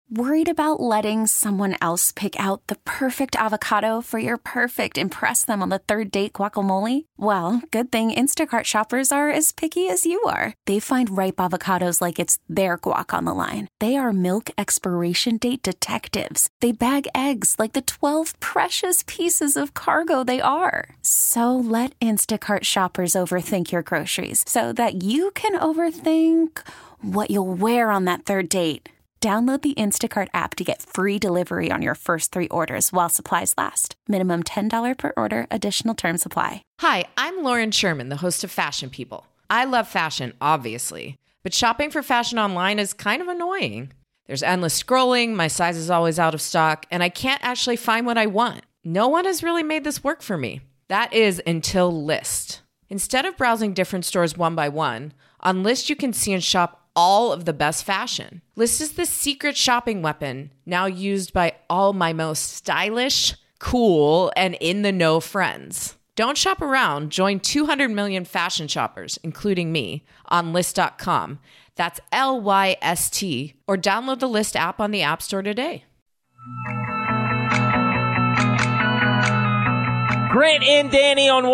Worried about letting someone else pick out the perfect avocado for your perfect impress them on the third date guacamole? Well, good thing Instacart shoppers are as picky as you are. They find ripe avocados like it's their guac on the line. They are milk expiration date detectives. They bag eggs like the 12 precious pieces of cargo they are. So let Instacart shoppers overthink your groceries so that you can overthink what you'll wear on that third date. Download the Instacart app to get free delivery on your first 3 orders while supplies last. Minimum $10 per order. Additional terms apply. Hi, I'm Lauren Sherman, the host of Fashion People. I love fashion, obviously, but shopping for fashion online is kind of annoying. There's endless scrolling, my size is always out of stock, and I can't actually find what I want. No one has really made this work for me. That is until Lyst. Instead of browsing different stores one by one, on Lyst you can see and shop all of the best fashion. Lyst is the secret shopping weapon now used by all my most stylish, cool, and in-the-know friends. Don't shop around. Join 200 million fashion shoppers, including me, on Lyst.com. That's Lyst, or download the Lyst app on the App Store today. Grant and Danny on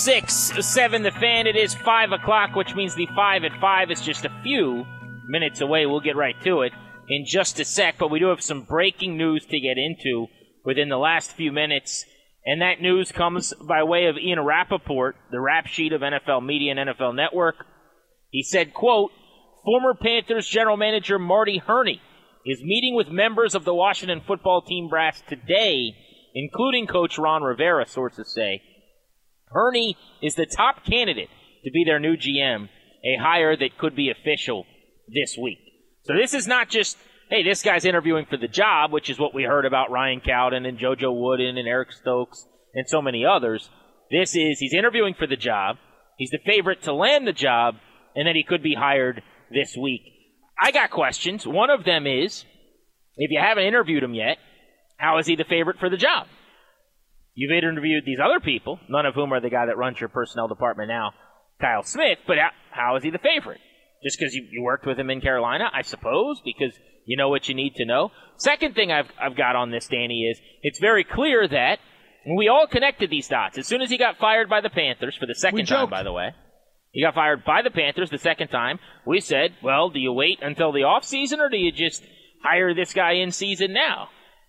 106.7 The Fan. It is 5 o'clock, which means the 5 at 5 is just a few minutes away. We'll get right to it in just a sec, but we do have some breaking news to get into within the last few minutes, and that news comes by way of Ian Rappaport, the rap sheet of NFL Media and NFL Network. He said, quote, former Panthers general manager Marty Hurney is meeting with members of the Washington football team brass today, including Coach Ron Rivera, sources say. Hurney is the top candidate to be their new GM, a hire that could be official this week. So this is not just, hey, this guy's interviewing for the job, which is what we heard about Ryan Cowden and JoJo Wooden and Eric Stokes and so many others. This is, he's interviewing for the job, he's the favorite to land the job, and then he could be hired this week. I got questions. One of them is, if you haven't interviewed him yet, how is he the favorite for the job? You've interviewed these other people, none of whom are the guy that runs your personnel department now, Kyle Smith, but how is he the favorite? Just because you worked with him in Carolina, I suppose, because you know what you need to know. Second thing I've got on this, Danny, is it's very clear that we all connected these dots. As soon as he got fired by the Panthers, for the second time, by the way, he got fired by the Panthers the second time, we said, well, do you wait until the offseason or do you just hire this guy in season now?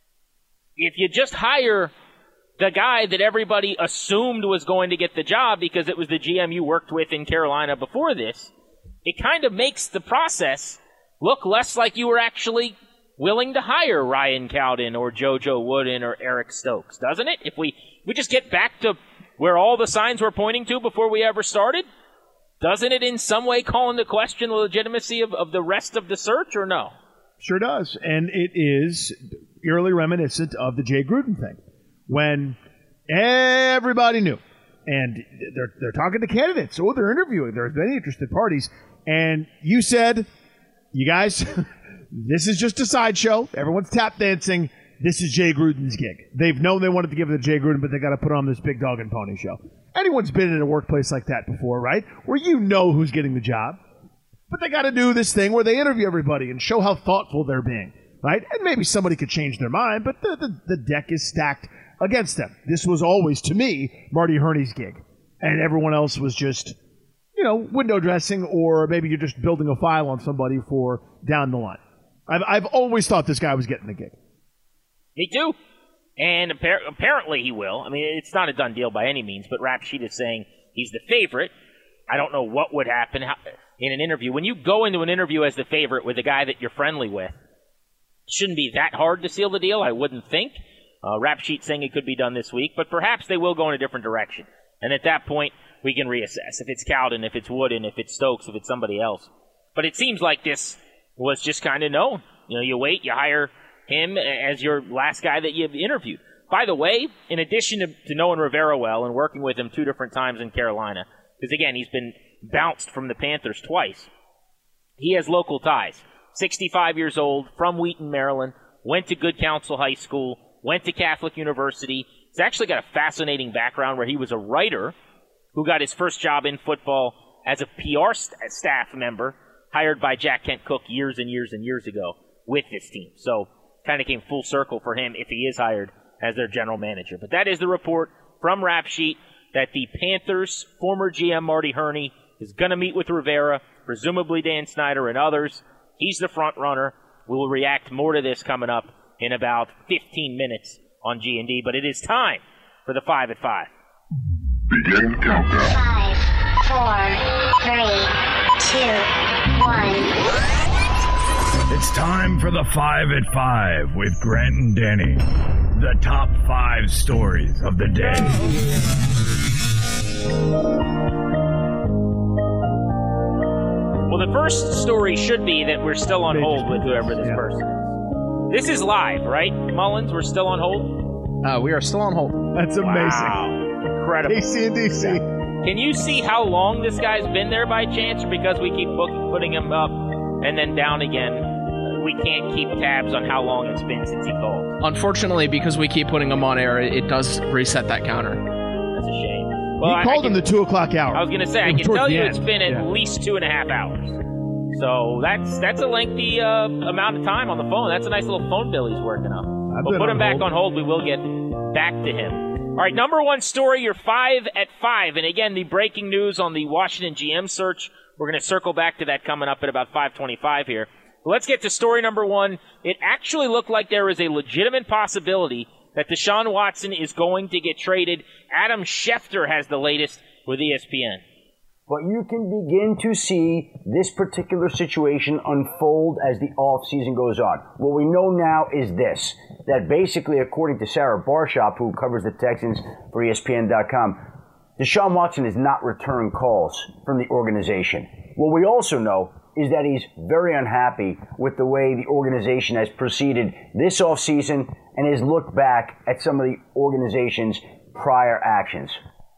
If you just hire the guy that everybody assumed was going to get the job because it was the GM you worked with in Carolina before this, it kind of makes the process look less like you were actually willing to hire Ryan Cowden or JoJo Wooden or Eric Stokes, doesn't it? If we just get back to where all the signs were pointing to before we ever started, doesn't it in some way call into question the legitimacy of the rest of the search, or no? Sure does, and it is eerily reminiscent of the Jay Gruden thing, when everybody knew, and they're talking to candidates, or they're interviewing, there's many interested parties, and you said, you guys, this is just a sideshow, everyone's tap dancing, this is Jay Gruden's gig. They've known they wanted to give it to Jay Gruden, but they got to put on this big dog and pony show. Anyone's been in a workplace like that before, right? Where you know who's getting the job. But they got to do this thing where they interview everybody and show how thoughtful they're being, right? And maybe somebody could change their mind, but the deck is stacked against them. This was always, to me, Marty Hurney's gig. And everyone else was just, window dressing, or maybe you're just building a file on somebody for down the line. I've always thought this guy was getting the gig. Me too. And apparently he will. I mean, it's not a done deal by any means, but Rap Sheet is saying he's the favorite. I don't know what would happen in an interview. When you go into an interview as the favorite with a guy that you're friendly with, it shouldn't be that hard to seal the deal, I wouldn't think. Rap Sheet saying it could be done this week, but perhaps they will go in a different direction. And at that point, we can reassess. If it's Cowden, if it's Wooden, if it's Stokes, if it's somebody else. But it seems like this was just kind of known. You wait, you hire him as your last guy that you've interviewed. By the way, in addition to knowing Rivera well and working with him 2 different times in Carolina, because again, he's been bounced from the Panthers twice, he has local ties. 65 years old, from Wheaton, Maryland, went to Good Counsel High School, went to Catholic University. He's actually got a fascinating background where he was a writer who got his first job in football as a PR staff member hired by Jack Kent Cooke years and years and years ago. with this team. So kind of came full circle for him if he is hired as their general manager. But that is the report from Rap Sheet that the Panthers' former GM Marty Herney is going to meet with Rivera, presumably Dan Snyder and others. He's the front runner. We will react more to this coming up in about 15 minutes on G&D. But it is time for the 5 at 5. Begin countdown. 5, 4, 3, 2, 1. It's time for the 5 at 5 with Grant and Danny. The top 5 stories of the day. Well, the first story should be that we're still on hold with whoever this person is. This is live, right, Mullins? We're still on hold? We are still on hold. That's amazing. Wow. Incredible. DC and DC. Can you see how long this guy's been there by chance? Or because we keep putting him up and then down again, we can't keep tabs on how long it's been since he called? Unfortunately, because we keep putting him on air, it does reset that counter. That's a shame. Well, He called him the 2 o'clock hour. I was going to say, I can Towards tell the you end. it's been at least 2.5 hours. So that's a lengthy amount of time on the phone. That's a nice little phone bill he's working up. We'll put him back on hold. We will get back to him. All right, number one story, your 5 at 5. And again, the breaking news on the Washington GM search. We're going to circle back to that coming up at about 5:25 here. But let's get to story number one. It actually looked like there is a legitimate possibility that Deshaun Watson is going to get traded. Adam Schefter has the latest with ESPN. But you can begin to see this particular situation unfold as the offseason goes on. What we know now is this, that basically, according to Sarah Barshop, who covers the Texans for ESPN.com, Deshaun Watson has not returned calls from the organization. What we also know is that he's very unhappy with the way the organization has proceeded this offseason and has looked back at some of the organization's prior actions.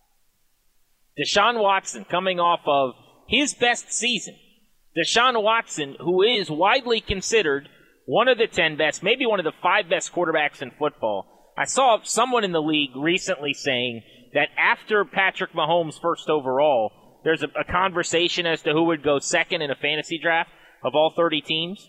Deshaun Watson coming off of his best season. Deshaun Watson, who is widely considered one of the 10 best, maybe one of the 5 best quarterbacks in football. I saw someone in the league recently saying that after Patrick Mahomes first overall, there's a conversation as to who would go second in a fantasy draft of all 32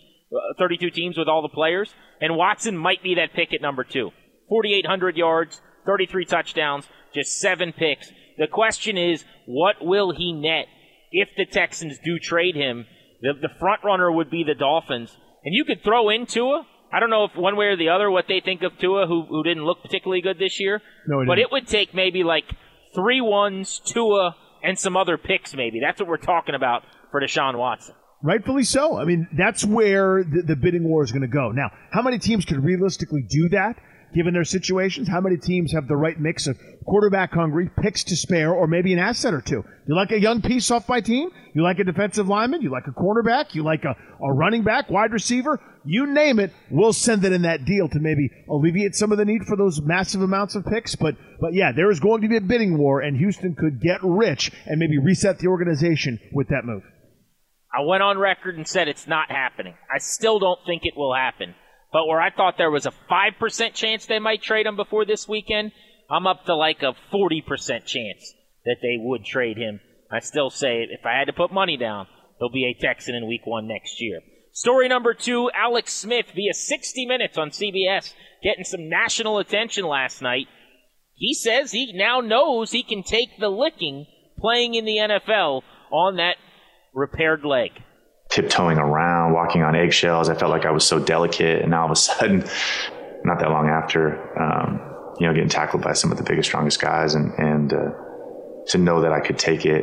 teams with all the players, and Watson might be that pick at number 2. 4,800 yards, 33 touchdowns, just 7 picks. The question is, what will he net if the Texans do trade him? The front runner would be the Dolphins. And you could throw in Tua. I don't know if one way or the other what they think of Tua, who didn't look particularly good this year. No, but it would take maybe like 3 1s, Tua, and some other picks maybe. That's what we're talking about for Deshaun Watson. Rightfully so. I mean, that's where the bidding war is going to go. Now, how many teams could realistically do that, given their situations? How many teams have the right mix of quarterback hungry, picks to spare, or maybe an asset or two? You like a young piece off my team? You like a defensive lineman? You like a cornerback? You like a running back, wide receiver? You name it, we'll send it in that deal to maybe alleviate some of the need for those massive amounts of picks. But yeah, there is going to be a bidding war, and Houston could get rich and maybe reset the organization with that move. I went on record and said it's not happening. I still don't think it will happen. But where I thought there was a 5% chance they might trade him before this weekend, I'm up to like a 40% chance that they would trade him. I still say, if I had to put money down, he'll be a Texan in week 1 next year. Story number 2, Alex Smith via 60 Minutes on CBS, getting some national attention last night. He says he now knows he can take the licking playing in the NFL on that repaired leg. Tiptoeing around, walking on eggshells. I felt like I was so delicate, and now all of a sudden, not that long after, getting tackled by some of the biggest, strongest guys, and to know that I could take it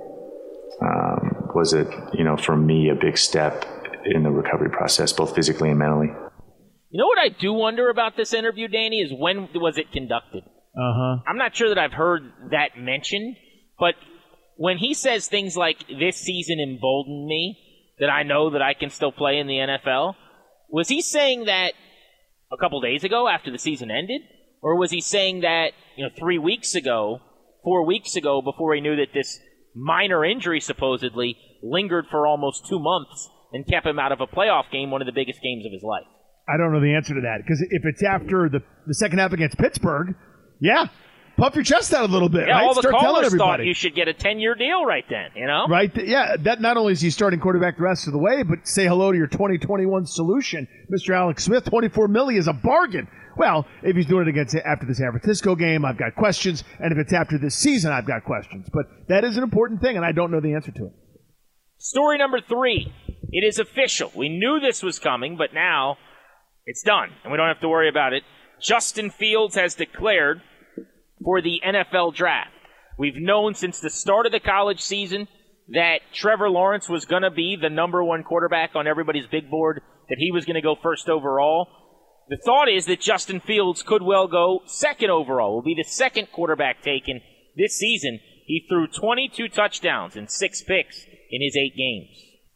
was for me a big step in the recovery process, both physically and mentally. You know what I do wonder about this interview, Danny, is when was it conducted? I'm not sure that I've heard that mentioned, but when he says things like, this season emboldened me, that I know that I can still play in the NFL, was he saying that a couple days ago after the season ended? Or was he saying that 3 weeks ago, 4 weeks ago, before he knew that this minor injury supposedly lingered for almost 2 months and kept him out of a playoff game, one of the biggest games of his life? I don't know the answer to that, because if it's after the second half against Pittsburgh, yeah. puff your chest out a little bit. Yeah, right? all the Start telling callers everybody. thought you should get a 10-year deal right then, you know? Right. Yeah, that not only is he starting quarterback the rest of the way, but say hello to your 2021 solution, Mr. Alex Smith. $24 million is a bargain. Well, if he's doing it after the San Francisco game, I've got questions. And if it's after this season, I've got questions. But that is an important thing, and I don't know the answer to it. Story number 3. It is official. We knew this was coming, but now it's done, and we don't have to worry about it. Justin Fields has declared for the NFL draft. We've known since the start of the college season that Trevor Lawrence was going to be the number 1 quarterback on everybody's big board, that he was going to go first overall. The thought is that Justin Fields could well go second overall, will be the second quarterback taken this season. He threw 22 touchdowns and 6 picks in his 8 games.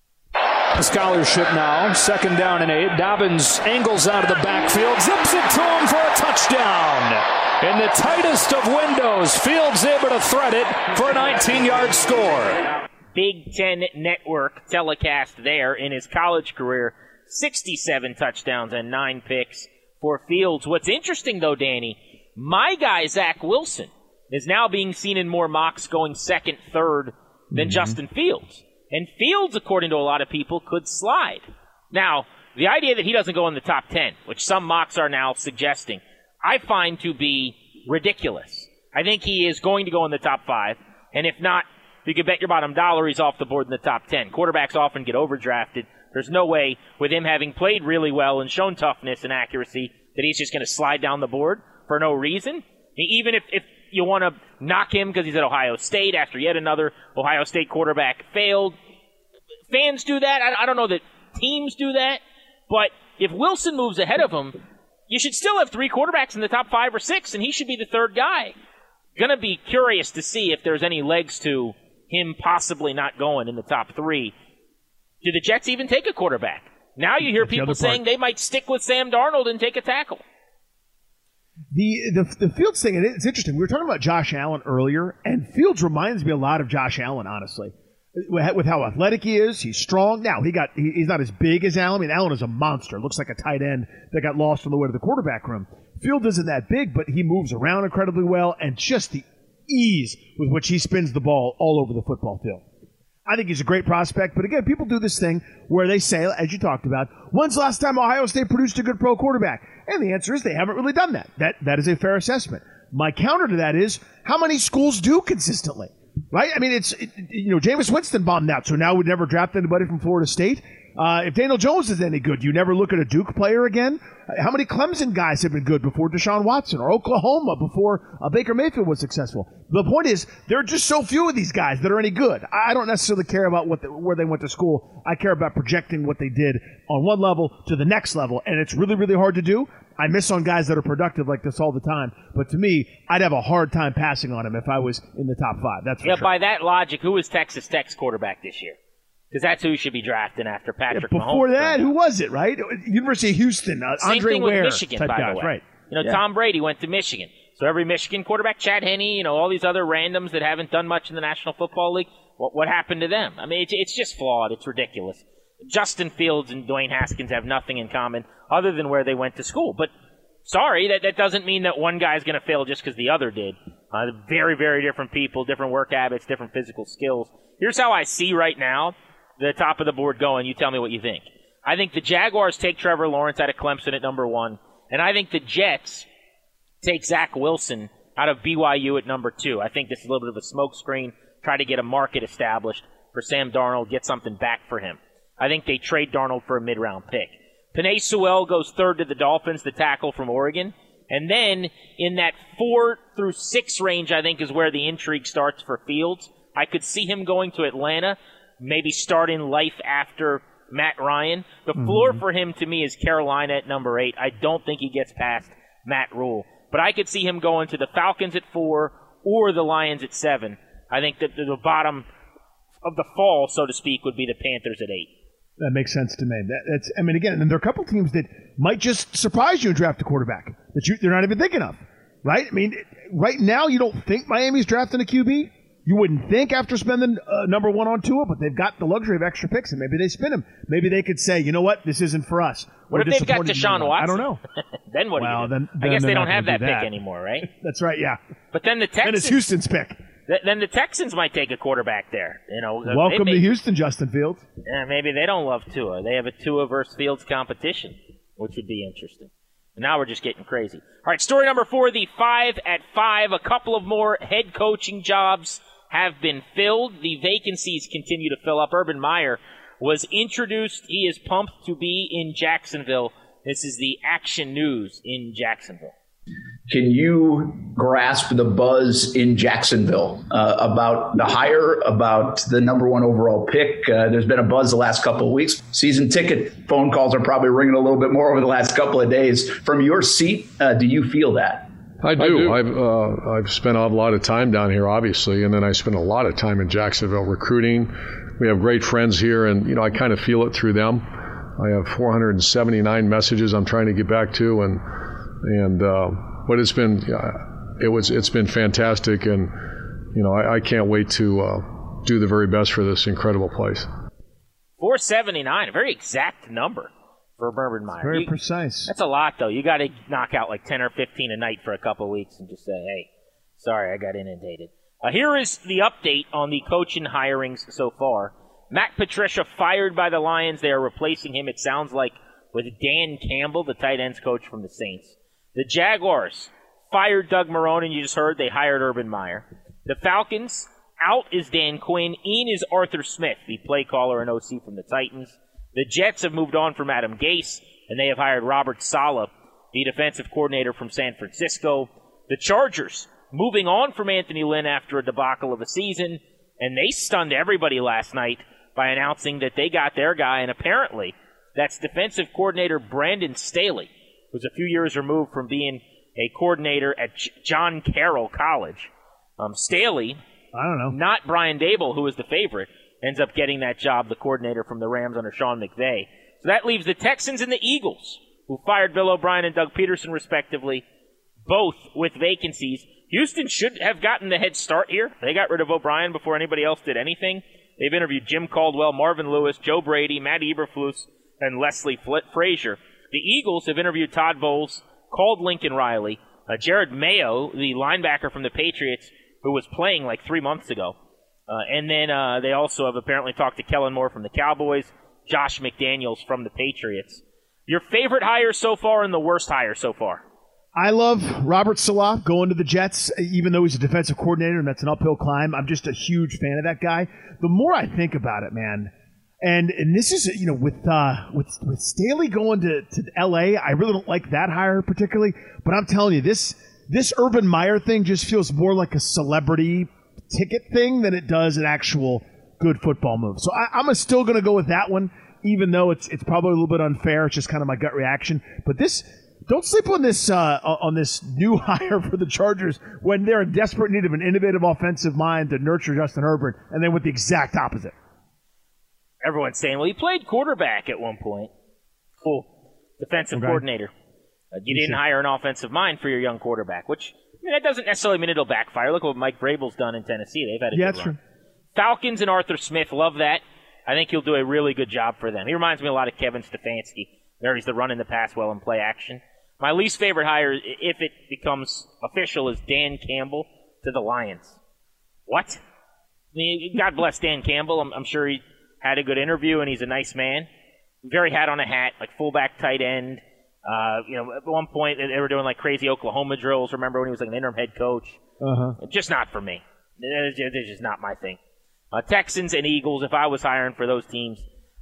A scholarship now, 2nd down and 8. Dobbins angles out of the backfield, zips it to him for a touchdown. In the tightest of windows, Fields able to thread it for a 19-yard score. Big Ten Network telecast there in his college career. 67 touchdowns and 9 picks for Fields. What's interesting, though, Danny, my guy, Zach Wilson, is now being seen in more mocks going second, third than Justin Fields. And Fields, according to a lot of people, could slide. Now, the idea that he doesn't go in the top 10, which some mocks are now suggesting, I find to be ridiculous. I think he is going to go in the top 5, and if not, you can bet your bottom dollar he's off the board in the top 10. Quarterbacks often get overdrafted. There's no way, with him having played really well and shown toughness and accuracy, that he's just going to slide down the board for no reason. Even if you want to knock him because he's at Ohio State after yet another Ohio State quarterback failed, fans do that. I don't know that teams do that. But if Wilson moves ahead of him, you should still have 3 quarterbacks in the top 5 or 6, and he should be the 3rd guy. Going to be curious to see if there's any legs to him possibly not going in the top 3. Do the Jets even take a quarterback? Now you hear people saying they might stick with Sam Darnold and take a tackle. The Fields thing, it's interesting. We were talking about Josh Allen earlier, and Fields reminds me a lot of Josh Allen, honestly. With how athletic he is, he's strong. Now, he's not as big as Allen. I mean, Allen is a monster. Looks like a tight end that got lost on the way to the quarterback room. Fields isn't that big, but he moves around incredibly well, and just the ease with which he spins the ball all over the football field. I think he's a great prospect, but again, people do this thing where they say, as you talked about, when's the last time Ohio State produced a good pro quarterback? And the answer is they haven't really done that. That is a fair assessment. My counter to that is, how many schools do consistently? Right? I mean, Jameis Winston bombed out, so now we'd never draft anybody from Florida State. If Daniel Jones is any good, you never look at a Duke player again. How many Clemson guys have been good before Deshaun Watson, or Oklahoma before Baker Mayfield was successful? The point is, there are just so few of these guys that are any good. I don't necessarily care about where they went to school. I care about projecting what they did on one level to the next level, and it's really, really hard to do. I miss on guys that are productive like this all the time, but to me, I'd have a hard time passing on him if I was in the top 5. That's for sure. By that logic, who was Texas Tech's quarterback this year? Because that's who you should be drafting after Patrick Mahomes. Before that, who was it, right? University of Houston, Andre Ware with Michigan, type by guys, the way. Right. Tom Brady went to Michigan. So every Michigan quarterback, Chad Henne, all these other randoms that haven't done much in the National Football League, what happened to them? I mean, it's just flawed. It's ridiculous. Justin Fields and Dwayne Haskins have nothing in common other than where they went to school. But sorry, that doesn't mean that one guy's going to fail just because the other did. Very, very different people, different work habits, different physical skills. Here's how I see right now the top of the board going. You tell me what you think. I think the Jaguars take Trevor Lawrence out of Clemson at number 1, and I think the Jets take Zach Wilson out of BYU at number 2. I think this is a little bit of a smokescreen, try to get a market established for Sam Darnold, get something back for him. I think they trade Darnold for a mid-round pick. Penei Sewell goes 3rd to the Dolphins, the tackle from Oregon. And then in that 4 through 6 range, I think, is where the intrigue starts for Fields. I could see him going to Atlanta, maybe starting life after Matt Ryan. The floor for him, to me, is Carolina at number 8. I don't think he gets past Matt Rule. But I could see him going to the Falcons at 4 or the Lions at 7. I think that the bottom of the fall, so to speak, would be the Panthers at 8. That makes sense to me. Again, and there are a couple teams that might just surprise you and draft a quarterback that they're not even thinking of, right? I mean, right now you don't think Miami's drafting a QB? You wouldn't think after spending number one on Tua, but they've got the luxury of extra picks, and maybe they spin him. Maybe they could say, you know what, this isn't for us. What if they've got Deshaun Watson? I don't know. Then what do you do? Then I guess they don't have that do pick anymore, right? That's right, yeah. But then the Texans... And it's Houston's pick. Then the Texans might take a quarterback there. Welcome to Houston, Justin Fields. Yeah, maybe they don't love Tua. They have a Tua versus Fields competition, which would be interesting. Now we're just getting crazy. All right, story number 4, the 5 at 5. A couple of more head coaching jobs have been filled. The vacancies continue to fill up. Urban Meyer was introduced. He is pumped to be in Jacksonville. This is the Action News in Jacksonville. Can you grasp the buzz in Jacksonville about the hire, about the number 1 overall pick? There's been a buzz the last couple of weeks. Season ticket phone calls are probably ringing a little bit more over the last couple of days. From your seat, do you feel that? I do. I've spent a lot of time down here, obviously, and then I spent a lot of time in Jacksonville recruiting. We have great friends here, and I kind of feel it through them. I have 479 messages I'm trying to get back to, but it's been fantastic, and I can't wait to do the very best for this incredible place. 479, a very exact number for Urban Meyer. Very precise. That's a lot, though. You got to knock out like 10 or 15 a night for a couple of weeks and just say, hey, sorry, I got inundated. Here is the update on the coaching hirings so far. Matt Patricia fired by the Lions. They are replacing him, it sounds like, with Dan Campbell, the tight ends coach from the Saints. The Jaguars fired Doug Marrone, and you just heard they hired Urban Meyer. The Falcons, out is Dan Quinn. In is Arthur Smith, the play caller and OC from the Titans. The Jets have moved on from Adam Gase, and they have hired Robert Saleh, the defensive coordinator from San Francisco. The Chargers, moving on from Anthony Lynn after a debacle of a season, and they stunned everybody last night by announcing that they got their guy, and apparently that's defensive coordinator Brandon Staley, who's a few years removed from being a coordinator at John Carroll College. Staley, I don't know, not Brian Daboll, who was the favorite, ends up getting that job, the coordinator from the Rams under Sean McVay. So that leaves the Texans and the Eagles, who fired Bill O'Brien and Doug Peterson, respectively, both with vacancies. Houston should have gotten the head start here. They got rid of O'Brien before anybody else did anything. They've interviewed Jim Caldwell, Marvin Lewis, Joe Brady, Matt Eberflus, and Leslie Frazier. The Eagles have interviewed Todd Bowles, called Lincoln Riley, Jared Mayo, the linebacker from the Patriots, who was playing like 3 months ago. And then they also have apparently talked to Kellen Moore from the Cowboys, Josh McDaniels from the Patriots. Your favorite hire so far and the worst hire so far? I love Robert Saleh going to the Jets, even though he's a defensive coordinator and that's an uphill climb. I'm just a huge fan of that guy. The more I think about it, man, and this is, with Staley going to L.A., I really don't like that hire particularly. But I'm telling you, this Urban Meyer thing just feels more like a celebrity ticket thing than it does an actual good football move. So I'm still going to go with that one, even though it's probably a little bit unfair. It's just kind of my gut reaction. But don't sleep on this new hire for the Chargers when they're in desperate need of an innovative offensive mind to nurture Justin Herbert, and then with the exact opposite. Everyone's saying, well, he played quarterback at one point. Cool. Defensive coordinator. You didn't hire an offensive mind for your young quarterback, which that doesn't necessarily mean it'll backfire. Look what Mike Vrabel's done in Tennessee. They've had a good run. True. Falcons and Arthur Smith, love that. I think he'll do a really good job for them. He reminds me a lot of Kevin Stefanski. There he's the run in the pass well and play action. My least favorite hire, if it becomes official, is Dan Campbell to the Lions. What? I mean, God bless Dan Campbell. I'm sure he had a good interview, and he's a nice man. Very hat on a hat, like fullback, tight end. At one point, they were doing like crazy Oklahoma drills. Remember when he was like an interim head coach? Just not for me. It's just not my thing. Texans and Eagles, if I was hiring for those teams,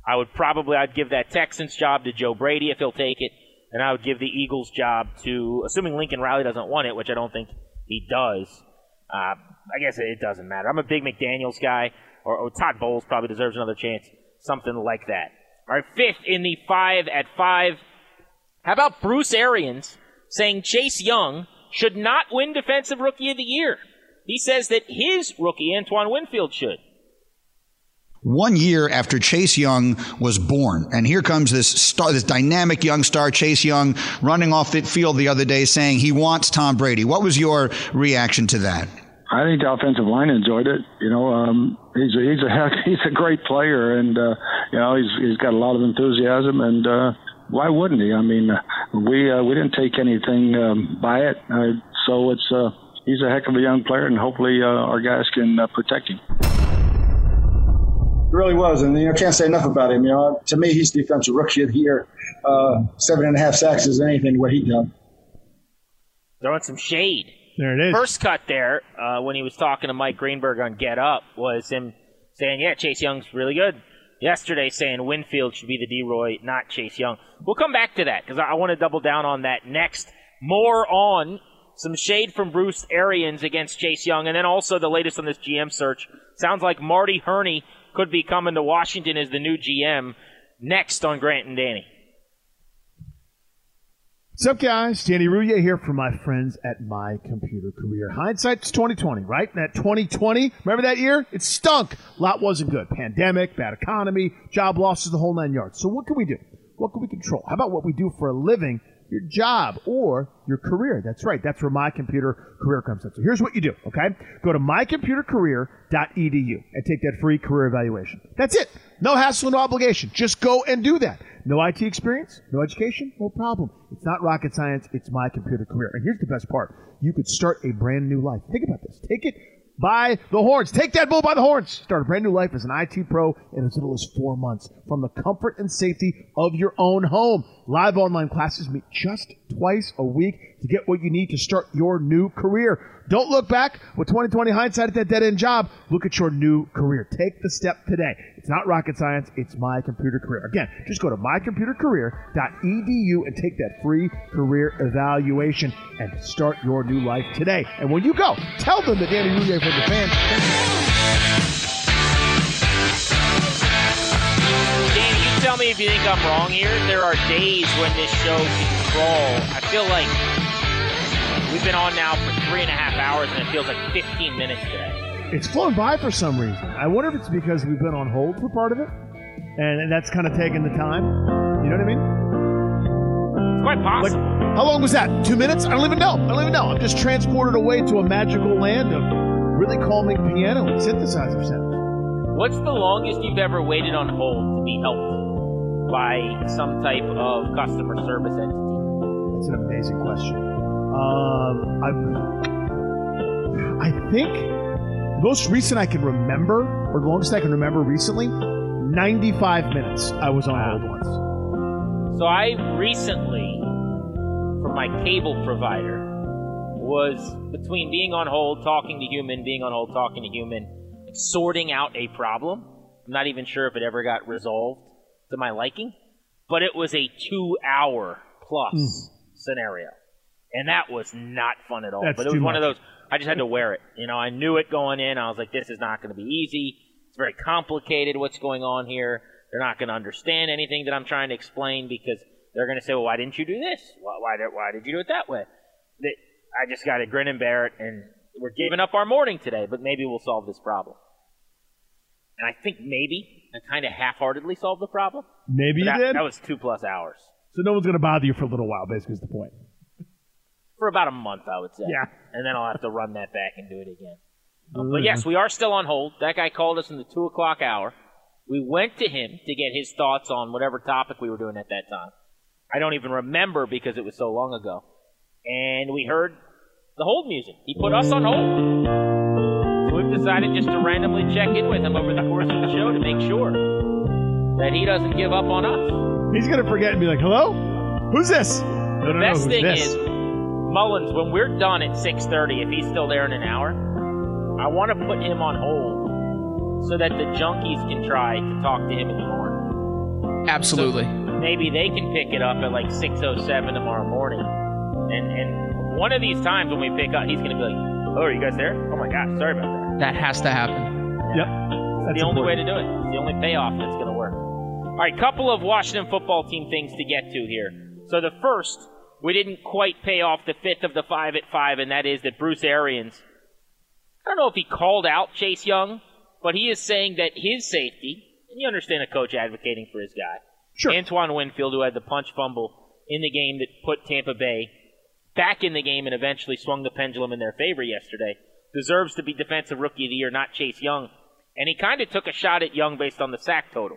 I'd give that Texans job to Joe Brady if he'll take it. And I would give the Eagles job to, assuming Lincoln Riley doesn't want it, which I don't think he does. I guess it doesn't matter. I'm a big McDaniels guy, or Todd Bowles probably deserves another chance, something like that. All right, fifth in the 5 at 5. How about Bruce Arians saying Chase Young should not win Defensive Rookie of the Year? He says that his rookie, Antoine Winfield, should. 1 year after Chase Young was born. And here comes this dynamic young star, Chase Young, running off the field the other day saying he wants Tom Brady. What was your reaction to that? I think the offensive line enjoyed it. He's a great player, and he's got a lot of enthusiasm, and why wouldn't he? I mean, we didn't take anything by it, so he's a heck of a young player, and hopefully our guys can protect him. It really was, and I can't say enough about him. To me, he's defensive rookie of the year. 7.5 sacks is anything what he done. Throwing some shade. There it is. First cut there, when he was talking to Mike Greenberg on Get Up, was him saying, yeah, Chase Young's really good. Yesterday saying Winfield should be the D-Roy, not Chase Young. We'll come back to that because I want to double down on that next. More on some shade from Bruce Arians against Chase Young, and then also the latest on this GM search. Sounds like Marty Herney could be coming to Washington as the new GM. Next on Grant and Danny. What's up, guys? Danny Rouillet here from my friends at My Computer Career. Hindsight's 2020, right? That 2020, remember that year? It stunk. A lot wasn't good. Pandemic, bad economy, job losses, the whole 9 yards. So what can we do? What can we control? How about what we do for a living, your job, or your career? That's right. That's where My Computer Career comes in. So here's what you do, okay? Go to mycomputercareer.edu and take that free career evaluation. That's it. No hassle, no obligation. Just go and do that. No IT experience, no education, no problem. It's not rocket science. It's My Computer Career. And here's the best part. You could start a brand new life. Think about this. Take it by the horns. Take that bull by the horns. Start a brand new life as an IT pro in as little as 4 months from the comfort and safety of your own home. Live online classes meet just twice a week to get what you need to start your new career. Don't look back with 2020 hindsight at that dead-end job. Look at your new career. Take the step today. It's not rocket science. It's My Computer Career. Again, just go to mycomputercareer.edu and take that free career evaluation and start your new life today. And when you go, tell them that Danny Rouillet from the Fan. Dan, you tell me if you think I'm wrong here. There are days when this show can crawl. I feel like we've been on now for 3.5 hours, and it feels like 15 minutes today. It's flown by for some reason. I wonder if it's because we've been on hold for part of it, and that's kind of taking the time. You know what I mean? It's quite possible. Like, how long was that? 2 minutes? I don't even know. I'm just transported away to a magical land of really calming piano and synthesizer sounds. What's the longest you've ever waited on hold to be helped by some type of customer service entity? That's an amazing question. I think the most recent I can remember, or the longest I can remember recently, 95 minutes I was on hold once. So I recently, from my cable provider, was between being on hold, talking to human, being on hold, talking to human, sorting out a problem. I'm not even sure if it ever got resolved to my liking, but it was a 2-hour plus scenario. And that was not fun at all. That's but it was one of those, I just had to wear it. I knew it going in. I was like, this is not going to be easy. It's very complicated what's going on here. They're not going to understand anything that I'm trying to explain because they're going to say, well, why didn't you do this? Why did you do it that way? I just got to grin and bear it, and we're giving up our morning today, but maybe we'll solve this problem. And I think maybe I kind of half-heartedly solved the problem. Maybe you did? That was 2+ hours. So no one's going to bother you for a little while, basically is the point. For about a month, I would say. Yeah. And then I'll have to run that back and do it again. But yes, we are still on hold. That guy called us in the 2 o'clock hour. We went to him to get his thoughts on whatever topic we were doing at that time. I don't even remember because it was so long ago. And we heard the hold music. He put us on hold. So we've decided just to randomly check in with him over the course of the show to make sure that he doesn't give up on us. He's going to forget and be like, hello? Who's this? The best thing is, Mullins, when we're done at 6:30, if he's still there in an hour, I want to put him on hold so that the junkies can try to talk to him in the morning. Absolutely. So maybe they can pick it up at like 6:07 tomorrow morning. And one of these times when we pick up, he's going to be like, oh, are you guys there? Oh, my gosh, sorry about that. That has to happen. Yep. It's the only way to do it. It's the only payoff that's going to work. All right, couple of Washington football team things to get to here. So the first, we didn't quite pay off the fifth of the 5 at 5, and that is that Bruce Arians, I don't know if he called out Chase Young, but he is saying that his safety, and you understand a coach advocating for his guy, sure. Antoine Winfield, who had the punch fumble in the game that put Tampa Bay back in the game and eventually swung the pendulum in their favor yesterday, deserves to be Defensive Rookie of the Year, not Chase Young. And he kind of took a shot at Young based on the sack total.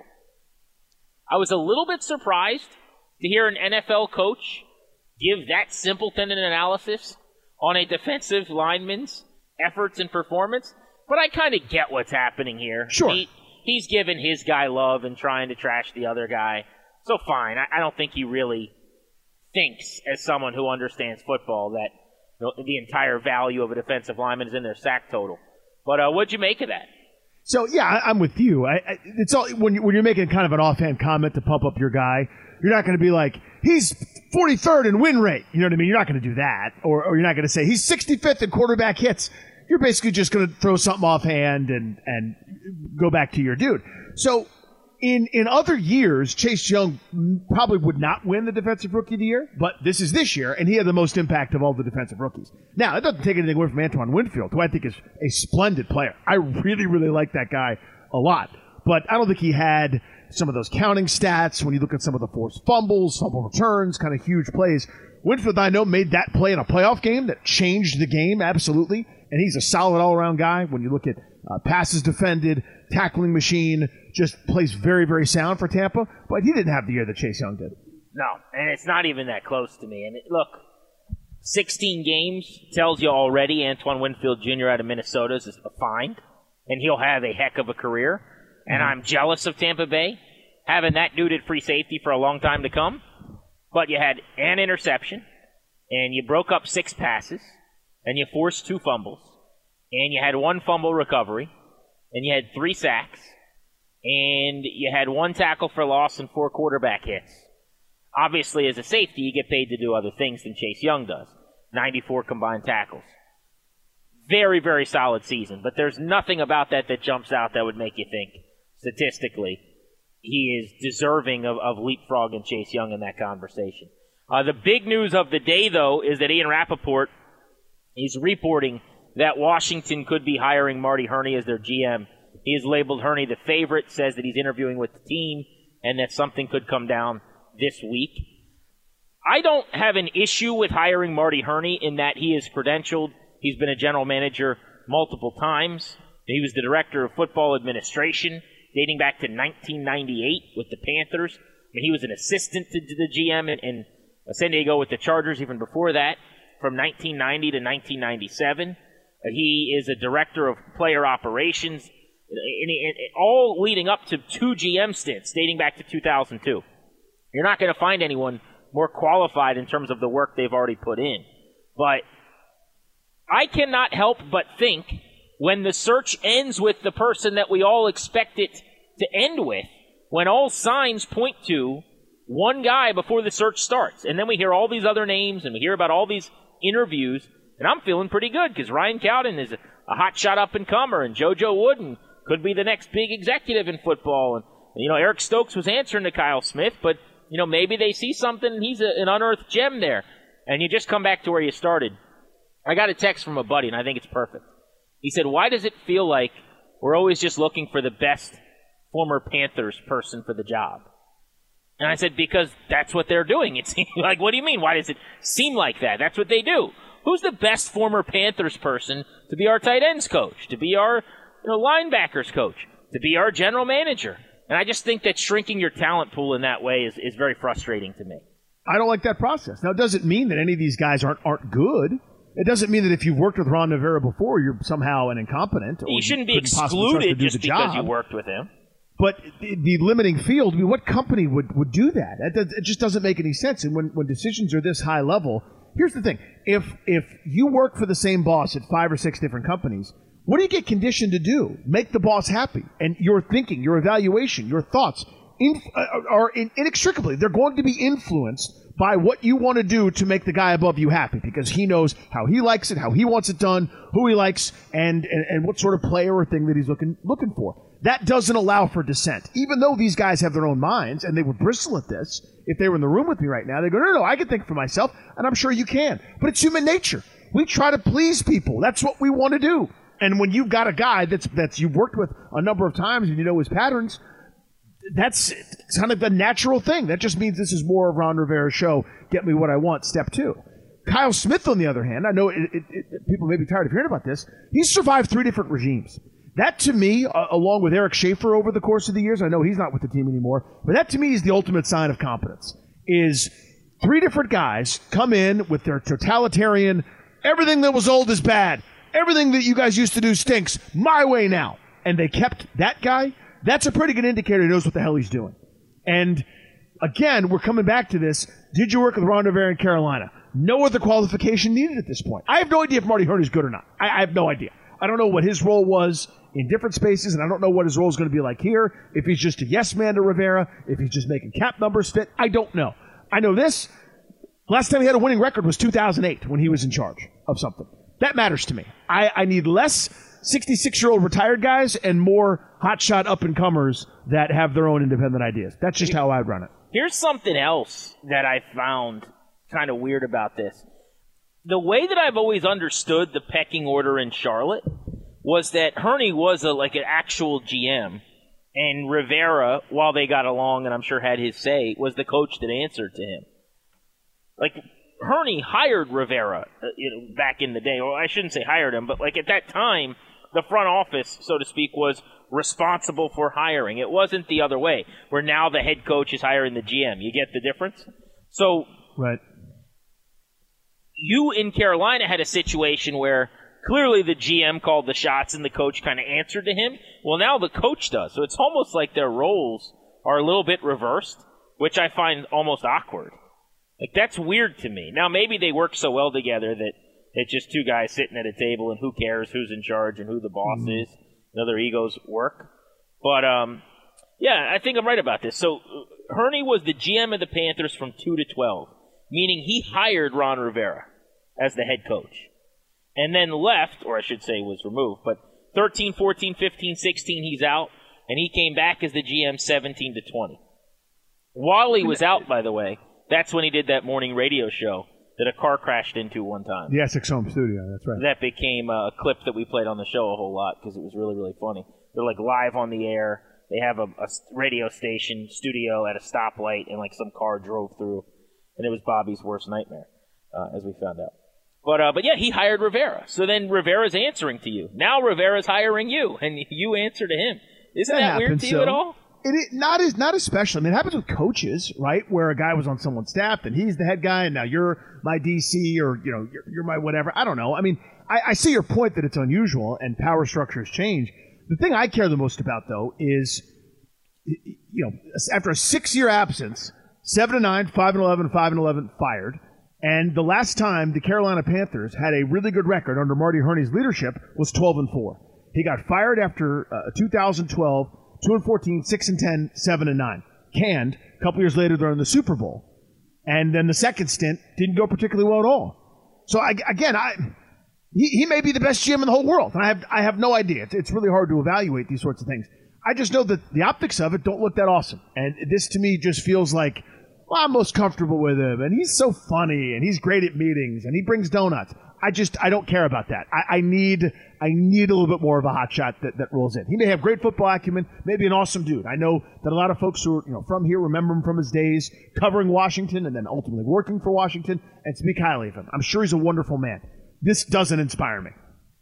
I was a little bit surprised to hear an NFL coach give that simpleton an analysis on a defensive lineman's efforts and performance, but I kind of get what's happening here. Sure. He's giving his guy love and trying to trash the other guy. So fine. I don't think he really thinks, as someone who understands football, that the entire value of a defensive lineman is in their sack total. But what'd you make of that? So, yeah, I'm with you. It's all when you're making kind of an offhand comment to pump up your guy, you're not going to be like, he's 43rd in win rate. You know what I mean? You're not going to do that. Or you're not going to say, he's 65th in quarterback hits. You're basically just going to throw something offhand and go back to your dude. So, in other years, Chase Young probably would not win the Defensive Rookie of the Year, but this is this year, and he had the most impact of all the defensive rookies. Now, it doesn't take anything away from Antoine Winfield, who I think is a splendid player. I really, really like that guy a lot, but I don't think he had some of those counting stats when you look at some of the forced fumbles, fumble returns, kind of huge plays. Winfield, I know, made that play in a playoff game that changed the game, absolutely, and he's a solid all-around guy when you look at passes defended, tackling machine, just plays very, very sound for Tampa, but he didn't have the year that Chase Young did. No, and it's not even that close to me. And look, 16 games tells you already Antoine Winfield Jr. out of Minnesota is a find, and he'll have a heck of a career. And I'm jealous of Tampa Bay having that dude at free safety for a long time to come. But you had an interception, and you broke up 6 passes, and you forced 2 fumbles, and you had 1 fumble recovery, and you had 3 sacks, and you had 1 tackle for loss and 4 quarterback hits. Obviously, as a safety, you get paid to do other things than Chase Young does. 94 combined tackles. Very, very solid season, but there's nothing about that jumps out that would make you think, statistically, he is deserving of leapfrogging Chase Young in that conversation. The big news of the day, though, is that Ian Rappaport is reporting that Washington could be hiring Marty Hurney as their GM. He has labeled Hurney the favorite, says that he's interviewing with the team, and that something could come down this week. I don't have an issue with hiring Marty Hurney in that he is credentialed. He's been a general manager multiple times. He was the director of football administration dating back to 1998 with the Panthers. I mean, he was an assistant to the GM in San Diego with the Chargers even before that, from 1990 to 1997. He is a director of player operations, all leading up to 2 GM stints dating back to 2002. You're not going to find anyone more qualified in terms of the work they've already put in. But I cannot help but think when the search ends with the person that we all expect it to end with, when all signs point to one guy before the search starts, and then we hear all these other names and we hear about all these interviews, and I'm feeling pretty good because Ryan Cowden is a hotshot up-and-comer, and JoJo Wooden could be the next big executive in football. And Eric Stokes was answering to Kyle Smith, but maybe they see something and he's an unearthed gem there. And you just come back to where you started. I got a text from a buddy, and I think it's perfect. He said, why does it feel like we're always just looking for the best former Panthers person for the job? And I said, because that's what they're doing. It's like, what do you mean? Why does it seem like that? That's what they do. Who's the best former Panthers person to be our tight ends coach, to be our linebackers coach, to be our general manager? And I just think that shrinking your talent pool in that way is very frustrating to me. I don't like that process. Now, it doesn't mean that any of these guys aren't good. It doesn't mean that if you've worked with Ron Rivera before, you're somehow an incompetent. Or you shouldn't be excluded just because you worked with him. But the limiting field, I mean, what company would do that? It just doesn't make any sense. And when decisions are this high level, here's the thing. If you work for the same boss at 5 or 6 different companies, what do you get conditioned to do? Make the boss happy. And your thinking, your evaluation, your thoughts are inextricably, they're going to be influenced by what you want to do to make the guy above you happy, because he knows how he likes it, how he wants it done, who he likes, and what sort of player or thing that he's looking for. That doesn't allow for dissent. Even though these guys have their own minds, and they would bristle at this if they were in the room with me right now, they go, no, I can think for myself, and I'm sure you can. But it's human nature. We try to please people. That's what we want to do. And when you've got a guy that's you've worked with a number of times and you know his patterns, that's kind of the natural thing. That just means this is more of Ron Rivera's show. Get me what I want. Step 2. Kyle Smith, on the other hand, I know people may be tired of hearing about this. He's survived 3 different regimes. That, to me, along with Eric Schaefer over the course of the years, I know he's not with the team anymore, but that, to me, is the ultimate sign of competence, is 3 different guys come in with their totalitarian, everything that was old is bad, everything that you guys used to do stinks, my way now. And they kept that guy. That's a pretty good indicator he knows what the hell he's doing. And, again, we're coming back to this. Did you work with Ron Rivera in Carolina? No other qualification needed at this point. I have no idea if Marty Hurney's good or not. I have no idea. I don't know what his role was in different spaces, and I don't know what his role is going to be like here. If he's just a yes man to Rivera, if he's just making cap numbers fit, I don't know. I know this. Last time he had a winning record was 2008 when he was in charge of something. That matters to me. I need less 66-year-old retired guys and more hotshot up-and-comers that have their own independent ideas. That's just how I run it. Here's something else that I found kind of weird about this. The way that I've always understood the pecking order in Charlotte was that Hurney was an actual GM, and Rivera, while they got along and I'm sure had his say, was the coach that answered to him. Hurney hired Rivera back in the day, or I shouldn't say hired him, but at that time, the front office, so to speak, was responsible for hiring. It wasn't the other way, where now the head coach is hiring the GM. You get the difference? So, right. You in Carolina had a situation where clearly the GM called the shots and the coach kind of answered to him. Well, now the coach does. So it's almost like their roles are a little bit reversed, which I find almost awkward. That's weird to me. Now, maybe they work so well together that it's just 2 guys sitting at a table and who cares who's in charge and who the boss is. Their egos work. But, yeah, I think I'm right about this. So Hurney was the GM of the Panthers from 2 to 12, meaning he hired Ron Rivera as the head coach. And then left, or I should say was removed, but 13, 14, 15, 16, he's out, and he came back as the GM 17 to 20. While he was out, by the way, that's when he did that morning radio show that a car crashed into one time. The Essex Home Studio, that's right. That became a clip that we played on the show a whole lot because it was really, really funny. They're live on the air. They have a radio station studio at a stoplight, and some car drove through, and it was Bobby's worst nightmare, as we found out. But yeah, he hired Rivera. So then Rivera's answering to you. Now Rivera's hiring you, and you answer to him. Isn't that weird to you at all? Not especially. I mean, it happens with coaches, right? Where a guy was on someone's staff, and he's the head guy, and now you're my DC, or you're my whatever. I don't know. I mean, I see your point that it's unusual and power structures change. The thing I care the most about, though, is after a 6-year absence, 7-9, 5-11, 5-11, fired. And the last time the Carolina Panthers had a really good record under Marty Hurney's leadership was 12-4. He got fired after 2012. 2-14, 6-10, 7-9. Canned. A couple years later, they're in the Super Bowl. And then the second stint didn't go particularly well at all. So, he may be the best GM in the whole world. And I have no idea. It's really hard to evaluate these sorts of things. I just know that the optics of it don't look that awesome. And this, to me, just feels like, well, I'm most comfortable with him. And he's so funny. And he's great at meetings. And he brings donuts. I don't care about that. I need a little bit more of a hot shot that rolls in. He may have great football acumen, maybe an awesome dude. I know that a lot of folks who are from here remember him from his days covering Washington and then ultimately working for Washington and speak highly of him. I'm sure he's a wonderful man. This doesn't inspire me.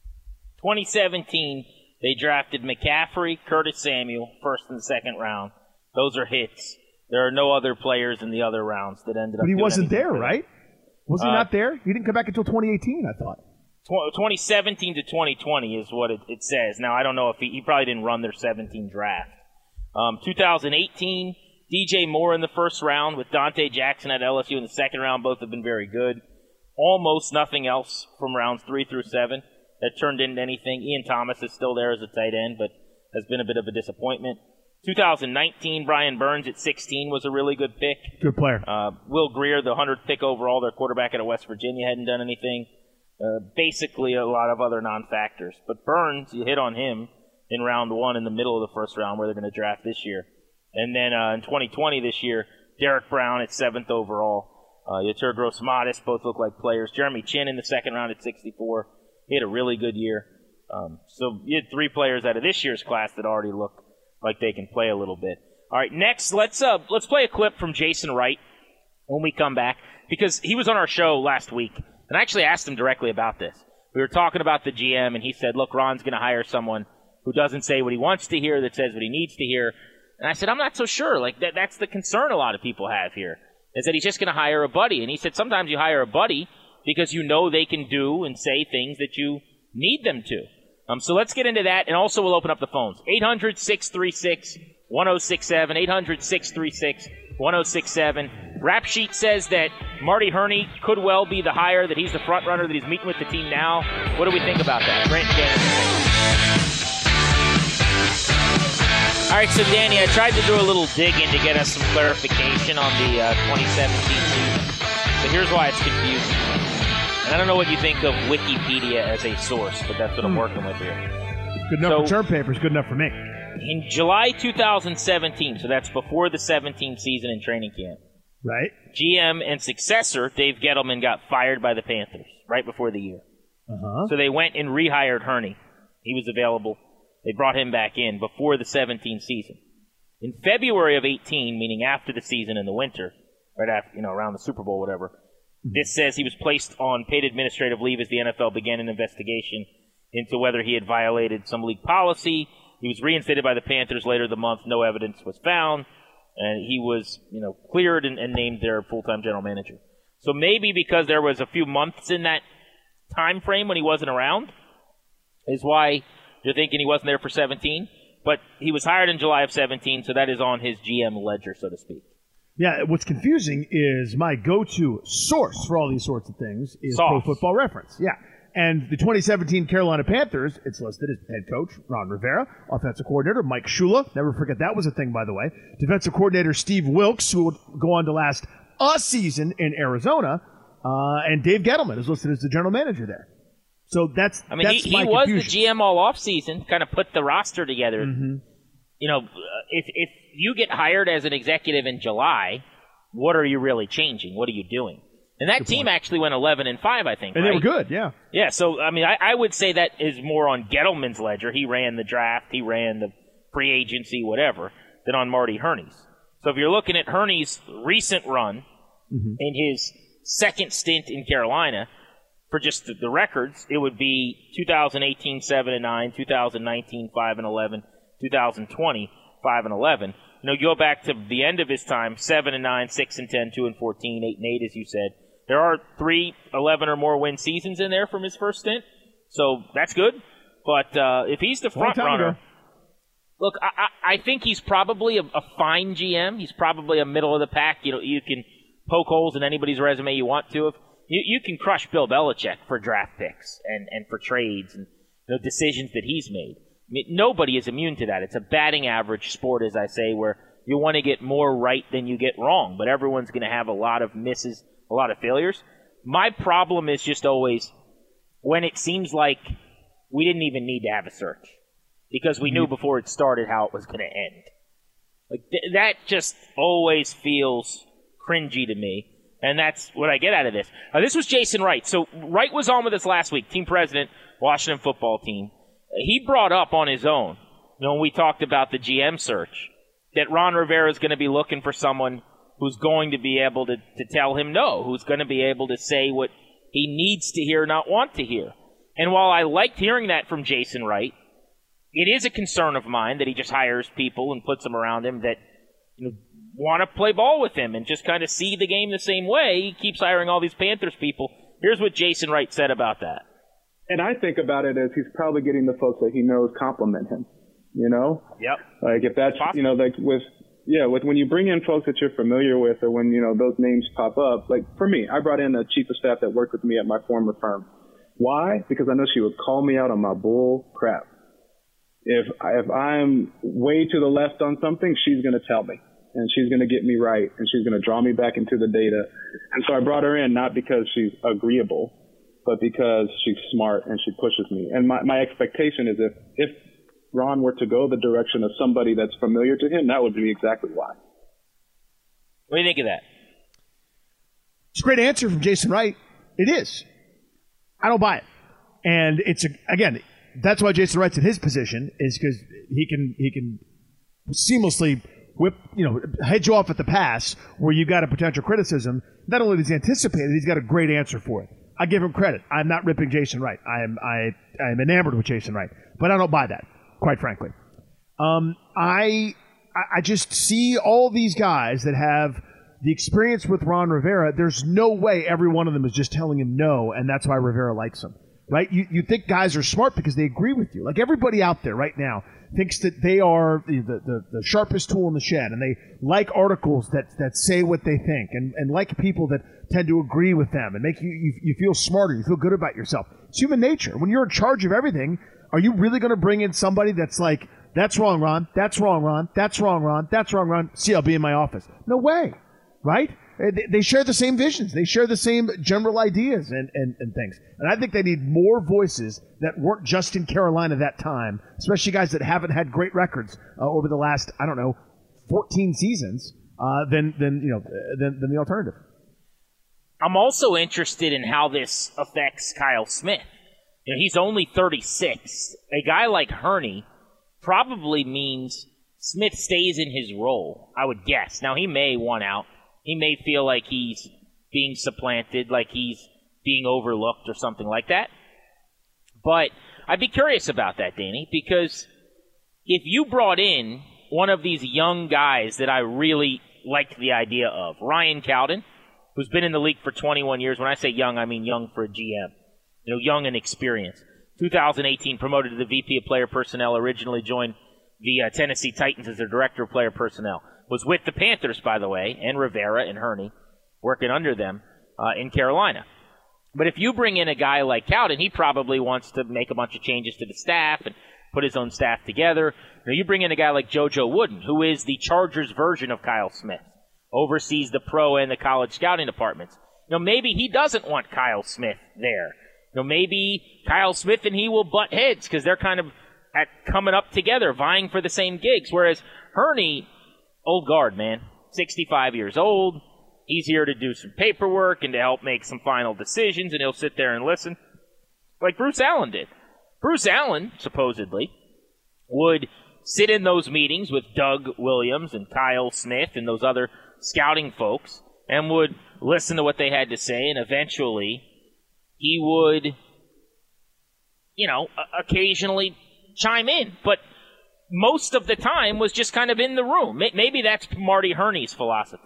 2017, they drafted McCaffrey, Curtis Samuel, first and second round. Those are hits. There are no other players in the other rounds that ended up. But he wasn't there, right? Was he not there? He didn't come back until 2018, I thought. 2017 to 2020 is what it says. Now, I don't know if he probably didn't run their 17 draft. 2018, DJ Moore in the first round with Dante Jackson at LSU in the second round. Both have been very good. Almost nothing else from rounds 3 through 7 that turned into anything. Ian Thomas is still there as a tight end, but has been a bit of a disappointment. 2019, Brian Burns at 16 was a really good pick. Good player. Will Greer, the 100th pick overall, their quarterback out of West Virginia, hadn't done anything. Basically a lot of other non-factors. But Burns, you hit on him in round 1 in the middle of the first round where they're going to draft this year. And then in 2020 this year, Derek Brown at 7th overall. Yetur Gross-Matos, both look like players. Jeremy Chin in the second round at 64. He had a really good year. So you had 3 players out of this year's class that already look like they can play a little bit. All right, next, let's play a clip from Jason Wright when we come back, because he was on our show last week, And I actually asked him directly about this. We were talking about the GM, and he said, look, Ron's going to hire someone who doesn't say what he wants to hear, that says what he needs to hear. And I said, I'm not so sure. Like, that's the concern a lot of people have here, is that he's just going to hire a buddy. And he said, sometimes you hire a buddy because you know they can do and say things that you need them to. So let's get into that, and also we'll open up the phones. 800-636-1067, 800-636-1067. Rap Sheet says that Marty Herney could well be the hire, that he's the front runner, that he's meeting with the team now. What do we think about that? Grant and Danny. All right, so Danny, I tried to do a little digging to get us some clarification on the 2017 season, but here's why it's confusing. And I don't know what you think of Wikipedia as a source, but that's what I'm working with here. Good enough for term papers, good enough for me. In July 2017, so that's before the 17 season in training camp, right? GM and successor Dave Gettleman got fired by the Panthers right before the year. So they went and rehired Herney. He was available. They brought him back in before the 17 season. In February of 18, meaning after the season in the winter, right after, around the Super Bowl, whatever, this says he was placed on paid administrative leave as the NFL began an investigation into whether he had violated some league policy. He was reinstated by the Panthers later the month. No evidence was found. And he was, cleared and named their full-time general manager. So maybe because there was a few months in that time frame when he wasn't around is why you're thinking he wasn't there for 17. But he was hired in July of 17, so that is on his GM ledger, so to speak. Yeah, what's confusing is my go-to source for all these sorts of things is Pro Football Reference. Yeah. And the 2017 Carolina Panthers, it's listed as head coach Ron Rivera, offensive coordinator Mike Shula. Never forget that was a thing, by the way. Defensive coordinator Steve Wilkes, who would go on to last a season in Arizona. And Dave Gettleman is listed as the general manager there. So he was the GM all offseason, kind of put the roster together. If you get hired as an executive in July, what are you really changing? What are you doing? And that team actually went 11-5, I think. And they were good, yeah. Yeah, so, I would say that is more on Gettleman's ledger. He ran the draft, he ran the free agency, whatever, than on Marty Herney's. So if you're looking at Herney's recent run in his second stint in Carolina, for just the records, it would be 2018, 7-9, 2019, 5-11, 2020, 5-11. Go back to the end of his time, 7-9, 6-10, 2-14, 8-8, as you said. There are 3 11 or more win seasons in there from his first stint, so that's good. But if he's the front runner, look, I think he's probably a fine GM. He's probably a middle of the pack. You can poke holes in anybody's resume you want to. You can crush Bill Belichick for draft picks and for trades and decisions that he's made. Nobody is immune to that. It's a batting average sport, as I say, where you want to get more right than you get wrong. But everyone's going to have a lot of misses, a lot of failures. My problem is just always when it seems like we didn't even need to have a search because we knew before it started how it was going to end. That just always feels cringy to me, and that's what I get out of this. This was Jason Wright. So Wright was on with us last week, team president, Washington football team. He brought up on his own, when we talked about the GM search, that Ron Rivera is going to be looking for someone who's going to be able to tell him no, who's going to be able to say what he needs to hear, not want to hear. And while I liked hearing that from Jason Wright, it is a concern of mine that he just hires people and puts them around him that want to play ball with him and just kind of see the game the same way. He keeps hiring all these Panthers people. Here's what Jason Wright said about that. And I think about it as he's probably getting the folks that he knows compliment him, Yep. Like if that's, with when you bring in folks that you're familiar with or when, those names pop up, like for me, I brought in a chief of staff that worked with me at my former firm. Why? Because I know she would call me out on my bull crap. If I'm way to the left on something, she's going to tell me. And she's going to get me right, and she's going to draw me back into the data. And so I brought her in not because she's agreeable, but because she's smart and she pushes me. And my expectation is if Ron were to go the direction of somebody that's familiar to him, that would be exactly why. What do you think of that? It's a great answer from Jason Wright. It is. I don't buy it. And again, that's why Jason Wright's in his position, is because he can seamlessly head you off at the pass where you got a potential criticism. Not only does he anticipate it, he's got a great answer for it. I give him credit. I'm not ripping Jason Wright. I am enamored with Jason Wright, but I don't buy that, quite frankly. I just see all these guys that have the experience with Ron Rivera. There's no way every one of them is just telling him no, and that's why Rivera likes him, right? You think guys are smart because they agree with you. Like everybody out there right now thinks that they are the sharpest tool in the shed, and they like articles that say what they think, and like people that tend to agree with them and make you feel smarter, you feel good about yourself. It's human nature. When you're in charge of everything, are you really going to bring in somebody that's like, that's wrong, Ron, that's wrong, Ron, that's wrong, Ron, that's wrong, Ron, see, I'll be in my office? No way, right? They share the same visions. They share the same general ideas and things. And I think they need more voices that weren't just in Carolina that time, especially guys that haven't had great records over the last, 14 seasons than the alternative. I'm also interested in how this affects Kyle Smith. He's only 36. A guy like Hurney probably means Smith stays in his role, I would guess. Now, he may want out. He may feel like he's being supplanted, like he's being overlooked or something like that. But I'd be curious about that, Danny, because if you brought in one of these young guys that I really liked the idea of, Ryan Cowden, who's been in the league for 21 years. When I say young, I mean young for a GM. Young and experienced. 2018, promoted to the VP of Player Personnel, originally joined the Tennessee Titans as their Director of Player Personnel. Was with the Panthers, by the way, and Rivera and Hurney, working under them in Carolina. But if you bring in a guy like Cowden, he probably wants to make a bunch of changes to the staff and put his own staff together. You bring in a guy like JoJo Wooden, who is the Chargers version of Kyle Smith, oversees the pro and the college scouting departments. Maybe he doesn't want Kyle Smith there. Maybe Kyle Smith and he will butt heads because they're kind of coming up together, vying for the same gigs. Whereas Hurney, old guard, man, 65 years old. He's here to do some paperwork and to help make some final decisions, and he'll sit there and listen like Bruce Allen did. Bruce Allen, supposedly, would sit in those meetings with Doug Williams and Kyle Smith and those other scouting folks and would listen to what they had to say, and eventually he would, occasionally chime in. But most of the time was just kind of in the room. Maybe that's Marty Hurney's philosophy.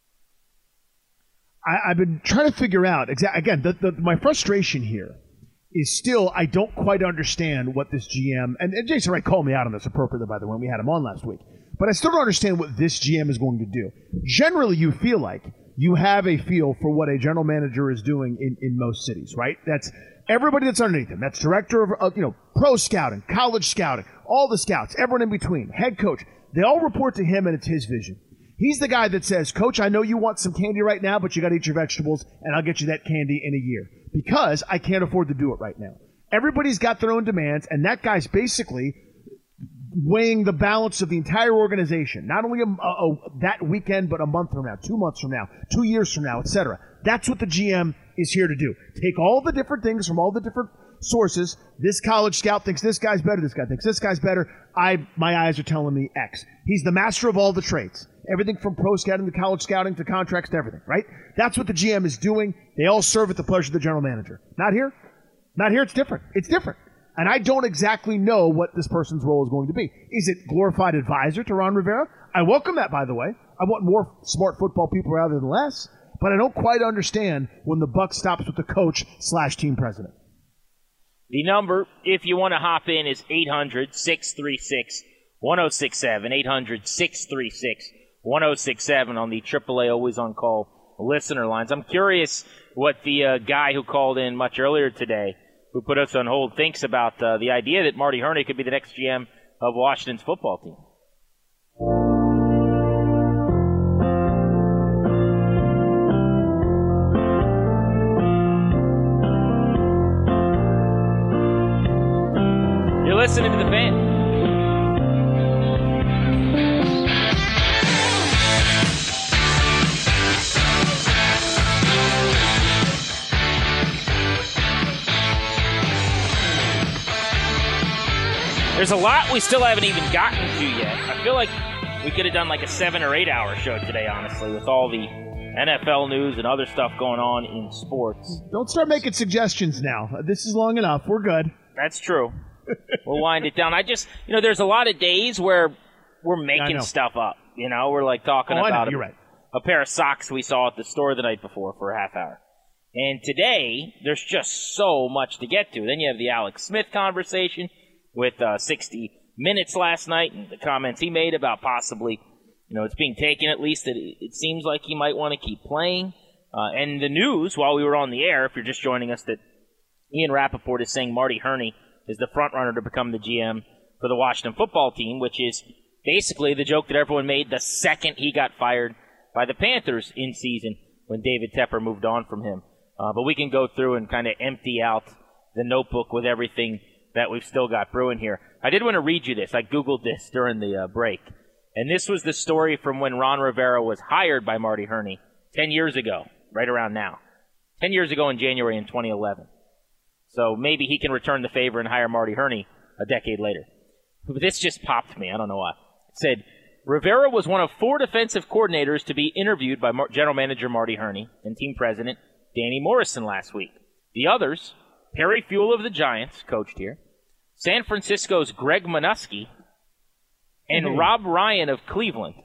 I've been trying to figure out, again, my frustration here is still I don't quite understand what this GM, and Jason Wright called me out on this appropriately, by the way, when we had him on last week, but I still don't understand what this GM is going to do. Generally, you feel like you have a feel for what a general manager is doing in most cities, right? That's everybody that's underneath him. That's director of pro scouting, college scouting, all the scouts, everyone in between, head coach. They all report to him, and it's his vision. He's the guy that says, Coach, I know you want some candy right now, but you got to eat your vegetables, and I'll get you that candy in a year because I can't afford to do it right now. Everybody's got their own demands, and that guy's basically weighing the balance of the entire organization, not only that weekend, but a month from now, 2 months from now, 2 years from now, etc. That's what the GM is here to do. Take all the different things from all the different sources. This college scout thinks this guy's better. This guy thinks this guy's better. My eyes are telling me X. He's the master of all the trades. Everything from pro scouting to college scouting to contracts to everything, right? That's what the GM is doing. They all serve at the pleasure of the general manager. Not here. Not here. It's different. It's different. And I don't exactly know what this person's role is going to be. Is it glorified advisor to Ron Rivera? I welcome that, by the way. I want more smart football people rather than less. But I don't quite understand when the buck stops with the coach/team president. The number, if you want to hop in, is 800-636-1067. 800-636-1067 on the AAA Always On Call listener lines. I'm curious what the guy who called in much earlier today, who put us on hold, thinks about the idea that Marty Hurney could be the next GM of Washington's football team. You're listening to The Fan. There's a lot we still haven't even gotten to yet. I feel like we could have done like a 7 or 8 hour show today, honestly, with all the NFL news and other stuff going on in sports. Don't start making suggestions now. This is long enough. We're good. That's true. We'll wind it down. There's a lot of days where we're making stuff up. We're like talking about You're right. a pair of socks we saw at the store the night before for a half hour. And today, there's just so much to get to. Then you have the Alex Smith conversation with 60 Minutes last night and the comments he made about possibly, it's being taken at least that it seems like he might want to keep playing. And the news, while we were on the air, if you're just joining us, that Ian Rappaport is saying Marty Herney is the front runner to become the GM for the Washington football team, which is basically the joke that everyone made the second he got fired by the Panthers in season when David Tepper moved on from him. But we can go through and kind of empty out the notebook with everything that we've still got brewing here. I did want to read you this. I Googled this during the break. And this was the story from when Ron Rivera was hired by Marty Herney 10 years ago, right around now. 10 years ago in January in 2011. So maybe he can return the favor and hire Marty Herney a decade later. But this just popped me. I don't know why. It said, Rivera was one of 4 defensive coordinators to be interviewed by General Manager Marty Herney and team president Danny Morrison last week. The others, Perry Fewell of the Giants, coached here, San Francisco's Greg Minuski, and Rob Ryan of Cleveland.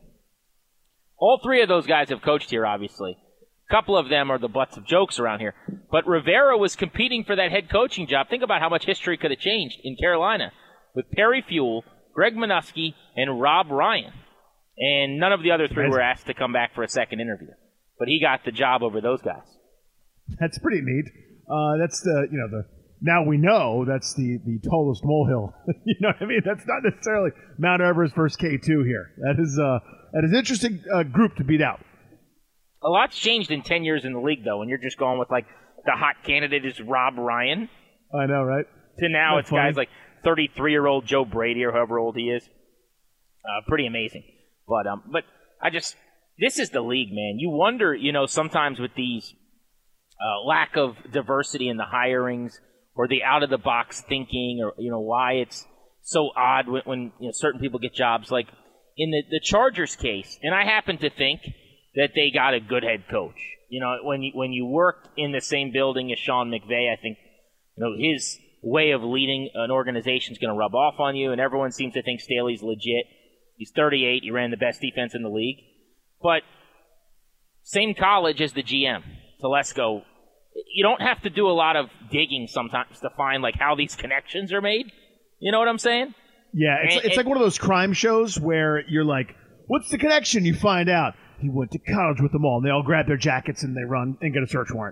All 3 of those guys have coached here, obviously. A couple of them are the butts of jokes around here. But Rivera was competing for that head coaching job. Think about how much history could have changed in Carolina with Perry Fewell, Greg Minuski, and Rob Ryan. And none of the other 3 were asked to come back for a second interview. But he got the job over those guys. That's pretty neat. That's now we know that's the tallest molehill. You know what I mean? That's not necessarily Mount Everest versus K2 here. That is an interesting group to beat out. A lot's changed in 10 years in the league, though, and you're just going with, the hot candidate is Rob Ryan. I know, right? To now that's it's funny. Guys like 33-year-old Joe Brady or however old he is. Pretty amazing. But this is the league, man. You wonder, sometimes with these lack of diversity in the hirings or the out-of-the-box thinking or, why it's so odd when certain people get jobs. Like in the Chargers case, and I happen to think that they got a good head coach. When you work in the same building as Sean McVay, I think, his way of leading an organization is going to rub off on you, and everyone seems to think Staley's legit. He's 38. He ran the best defense in the league. But same college as the GM, Telesco. You don't have to do a lot of digging sometimes to find how these connections are made. You know what I'm saying? Yeah, it's like one of those crime shows where you're like, what's the connection? You find out he went to college with them all, and they all grab their jackets and they run and get a search warrant.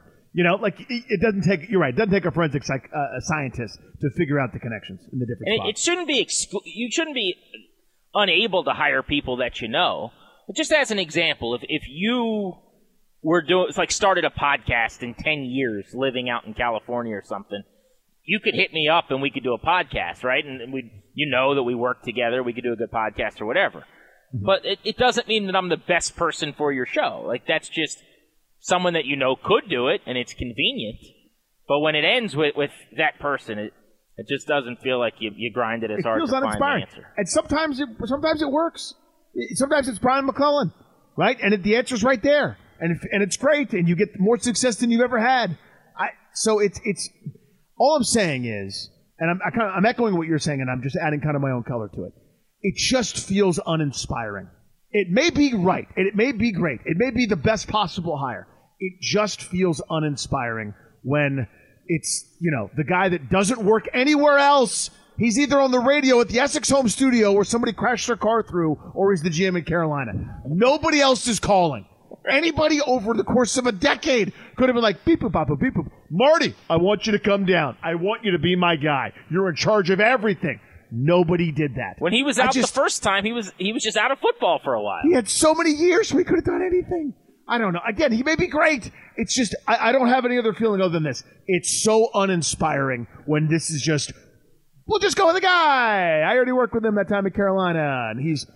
It doesn't take. You're right. It doesn't take a forensic scientist to figure out the connections in the different spots. It shouldn't be. You shouldn't be unable to hire people that you know. But just as an example, if you were started a podcast in 10 years living out in California or something, you could hit me up and we could do a podcast, right? And that we work together, we could do a good podcast or whatever. Mm-hmm. But it doesn't mean that I'm the best person for your show. That's just someone that could do it, and it's convenient. But when it ends with that person, it just doesn't feel like you grind it as hard to find the answer. And sometimes it works. Sometimes it's Brian McClellan, right? And the answer's right there. And it's great, and you get more success than you've ever had. So it's all I'm saying is, and I'm echoing what you're saying, and I'm just adding kind of my own color to it. It just feels uninspiring. It may be right, and it may be great. It may be the best possible hire. It just feels uninspiring when it's, the guy that doesn't work anywhere else. He's either on the radio at the Essex home studio where somebody crashed their car through, or he's the GM in Carolina. Nobody else is calling. Anybody over the course of a decade could have been like, beep, boop, bop, boop, beep, boop. Marty, I want you to come down. I want you to be my guy. You're in charge of everything. Nobody did that. When he was out the first time, he was just out of football for a while. He had so many years we could have done anything. I don't know. Again, he may be great. It's just, I don't have any other feeling other than this. It's so uninspiring when this is just, we'll just go with the guy. I already worked with him that time in Carolina, and he's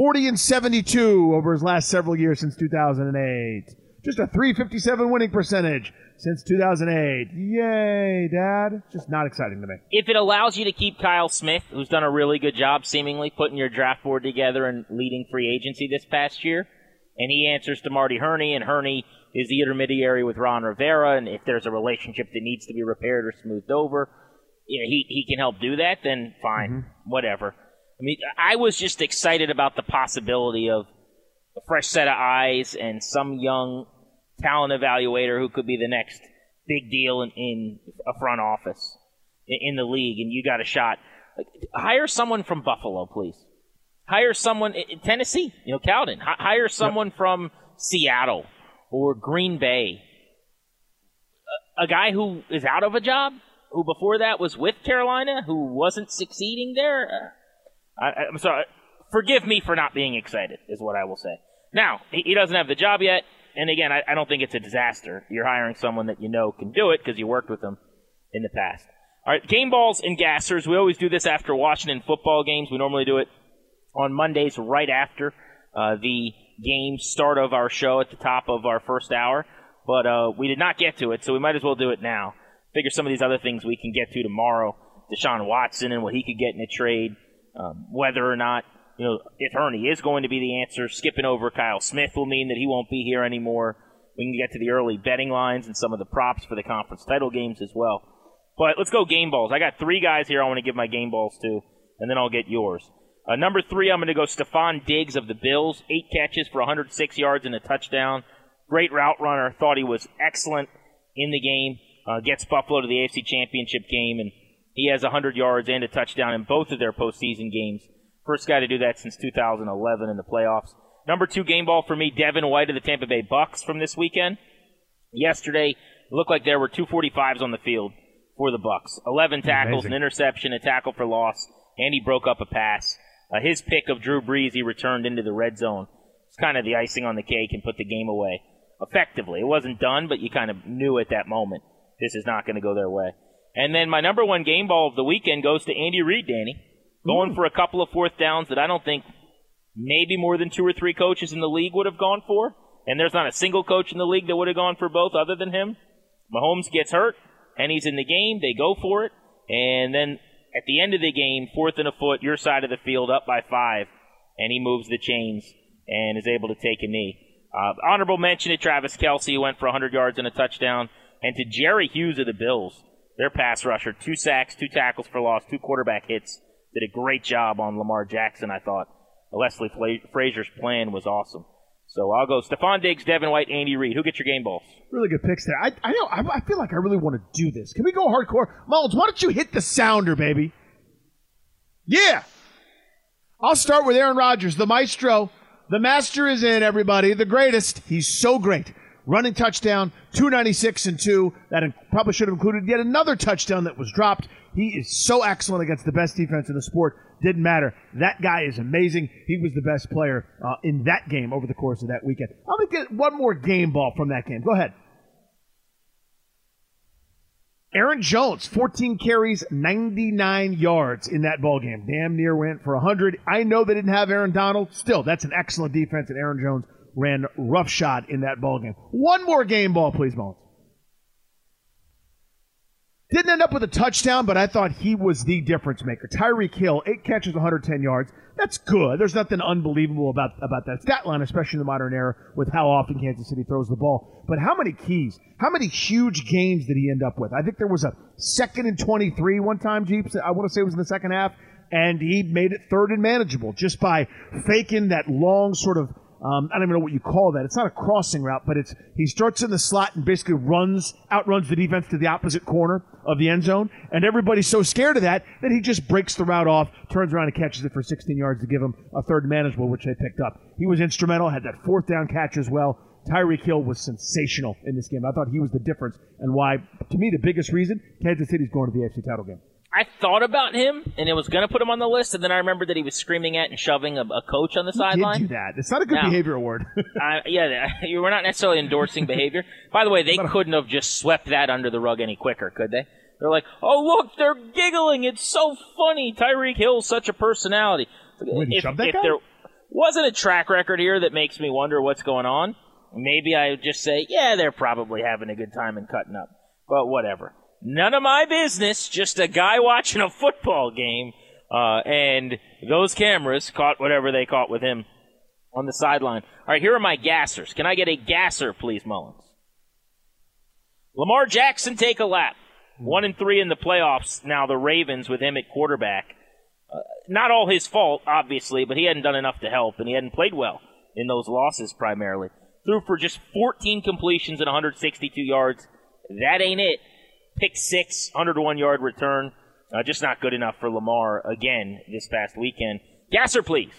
40-72 over his last several years since 2008. Just a .357 winning percentage since 2008. Yay, Dad. Just not exciting to me. If it allows you to keep Kyle Smith, who's done a really good job seemingly putting your draft board together and leading free agency this past year, and he answers to Marty Herney, and Herney is the intermediary with Ron Rivera, and if there's a relationship that needs to be repaired or smoothed over, he can help do that, then fine, whatever. I mean, I was just excited about the possibility of a fresh set of eyes and some young talent evaluator who could be the next big deal in a front office in the league, and you got a shot. Hire someone from Buffalo, please. Hire someone in Tennessee, Cowden. Hire someone from Seattle or Green Bay. A guy who is out of a job, who before that was with Carolina, who wasn't succeeding there. I'm sorry. Forgive me for not being excited, is what I will say. Now, he doesn't have the job yet, and again, I don't think it's a disaster. You're hiring someone that you know can do it because you worked with them in the past. All right, game balls and gassers. We always do this after Washington football games. We normally do it on Mondays right after the game start of our show at the top of our first hour, but we did not get to it, so we might as well do it now. Figure some of these other things we can get to tomorrow. Deshaun Watson and what he could get in a trade, whether or not, if Herney is going to be the answer. Skipping over Kyle Smith will mean that he won't be here anymore. We can get to the early betting lines and some of the props for the conference title games as well. But let's go game balls. I got 3 guys here I want to give my game balls to, and then I'll get yours. Number 3, I'm going to go Stephon Diggs of the Bills. 8 catches for 106 yards and a touchdown. Great route runner. Thought he was excellent in the game. Gets Buffalo to the AFC Championship game, and he has 100 yards and a touchdown in both of their postseason games. First guy to do that since 2011 in the playoffs. Number 2 game ball for me, Devin White of the Tampa Bay Bucks from this weekend. Yesterday, it looked like there were 245s on the field for the Bucks. 11 tackles, an interception, a tackle for loss, and he broke up a pass. His pick of Drew Brees, he returned into the red zone. It's kind of the icing on the cake and put the game away effectively. It wasn't done, but you kind of knew at that moment this is not going to go their way. And then my number 1 game ball of the weekend goes to Andy Reid, Danny. Going for a couple of fourth downs that I don't think maybe more than 2 or 3 coaches in the league would have gone for. And there's not a single coach in the league that would have gone for both other than him. Mahomes gets hurt, and he's in the game. They go for it. And then at the end of the game, 4th and a foot, your side of the field, up by 5, and he moves the chains and is able to take a knee. Honorable mention to Travis Kelce, who went for 100 yards and a touchdown, and to Jerry Hughes of the Bills, their pass rusher, 2 sacks, 2 tackles for loss, 2 quarterback hits. Did a great job on Lamar Jackson, I thought. Leslie Frazier's plan was awesome. So I'll go Stephon Diggs, Devin White, Andy Reid. Who gets your game balls? Really good picks there. I know. I feel like I really want to do this. Can we go hardcore? Mullins, why don't you hit the sounder, baby? Yeah. I'll start with Aaron Rodgers, the maestro. The master is in, everybody. The greatest. He's so great. Running touchdown, 296 and 2. That probably should have included yet another touchdown that was dropped. He is so excellent against the best defense in the sport. Didn't matter. That guy is amazing. He was the best player in that game over the course of that weekend. I'm going to get one more game ball from that game. Go ahead. Aaron Jones, 14 carries, 99 yards in that ball game. Damn near went for 100. I know they didn't have Aaron Donald. Still, that's an excellent defense, and Aaron Jones ran roughshod in that ball game. One more game ball, please, Mullins. Didn't end up with a touchdown, but I thought he was the difference maker. Tyreek Hill, 8 catches, 110 yards. That's good. There's nothing unbelievable about that stat line, especially in the modern era with how often Kansas City throws the ball. But how many keys, how many huge gains did he end up with? I think there was a 2nd and 23 one time, Jeeps. I want to say it was in the second half, and he made it 3rd and manageable just by faking that long sort of, I don't even know what you call that. It's not a crossing route, but he starts in the slot and basically outruns the defense to the opposite corner of the end zone. And everybody's so scared of that he just breaks the route off, turns around and catches it for 16 yards to give him a 3rd manageable, which they picked up. He was instrumental, had that 4th down catch as well. Tyreek Hill was sensational in this game. I thought he was the difference and why, to me, the biggest reason Kansas City's going to the AFC title game. I thought about him, and it was going to put him on the list, and then I remembered that he was screaming at and shoving a coach on the sideline. Did do that. It's not a good behavior award. You were not necessarily endorsing behavior. By the way, they couldn't have just swept that under the rug any quicker, could they? They're like, oh, look, they're giggling. It's so funny. Tyreek Hill's such a personality. If there wasn't a track record here that makes me wonder what's going on, maybe I would just say, yeah, they're probably having a good time and cutting up. But whatever. None of my business, just a guy watching a football game, and those cameras caught whatever they caught with him on the sideline. All right, here are my gassers. Can I get a gasser, please, Mullins? Lamar Jackson, take a lap. 1-3 in the playoffs. Now the Ravens with him at quarterback. Not all his fault, obviously, but he hadn't done enough to help, and he hadn't played well in those losses primarily. Threw for just 14 completions and 162 yards. That ain't it. Pick 6, 101-yard return. Just not good enough for Lamar again this past weekend. Gasser, please.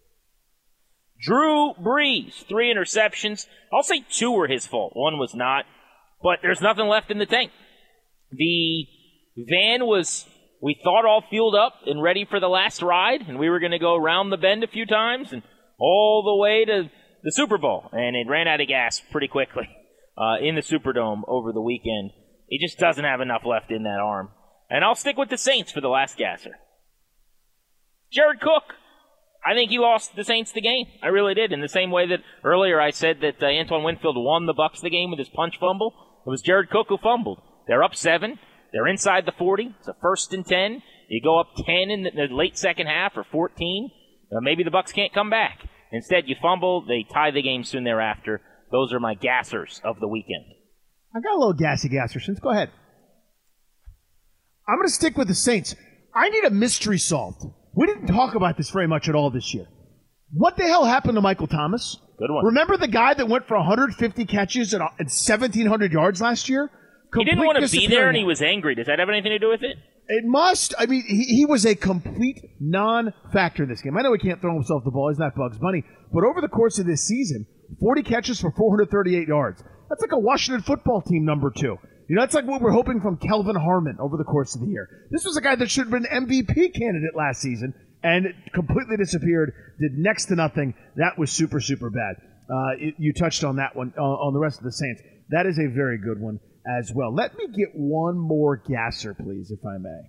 Drew Brees, 3 interceptions. I'll say 2 were his fault. 1 was not. But there's nothing left in the tank. The van was, we thought, all fueled up and ready for the last ride, and we were going to go around the bend a few times and all the way to the Super Bowl. And it ran out of gas pretty quickly in the Superdome over the weekend. He just doesn't have enough left in that arm. And I'll stick with the Saints for the last gasser. Jared Cook. I think he lost the Saints the game. I really did. In the same way that earlier I said that Antoine Winfield won the Bucs the game with his punch fumble. It was Jared Cook who fumbled. They're up 7. They're inside the 40. It's a 1st and 10. You go up 10 in the late second half or 14. Maybe the Bucs can't come back. Instead, you fumble. They tie the game soon thereafter. Those are my gassers of the weekend. I got a little gasser since. Go ahead. I'm going to stick with the Saints. I need a mystery solved. We didn't talk about this very much at all this year. What the hell happened to Michael Thomas? Good one. Remember the guy that went for 150 catches and 1,700 yards last year? He didn't want to be there and he was angry. Does that have anything to do with it? It must. I mean, he was a complete non-factor in this game. I know he can't throw himself the ball. He's not Bugs Bunny. But over the course of this season, 40 catches for 438 yards. That's like a Washington football team number 2. You know, that's like what we're hoping from Kelvin Harmon over the course of the year. This was a guy that should have been an MVP candidate last season and completely disappeared, did next to nothing. That was super, super bad. You touched on that one, on the rest of the Saints. That is a very good one as well. Let me get one more gasser, please, if I may.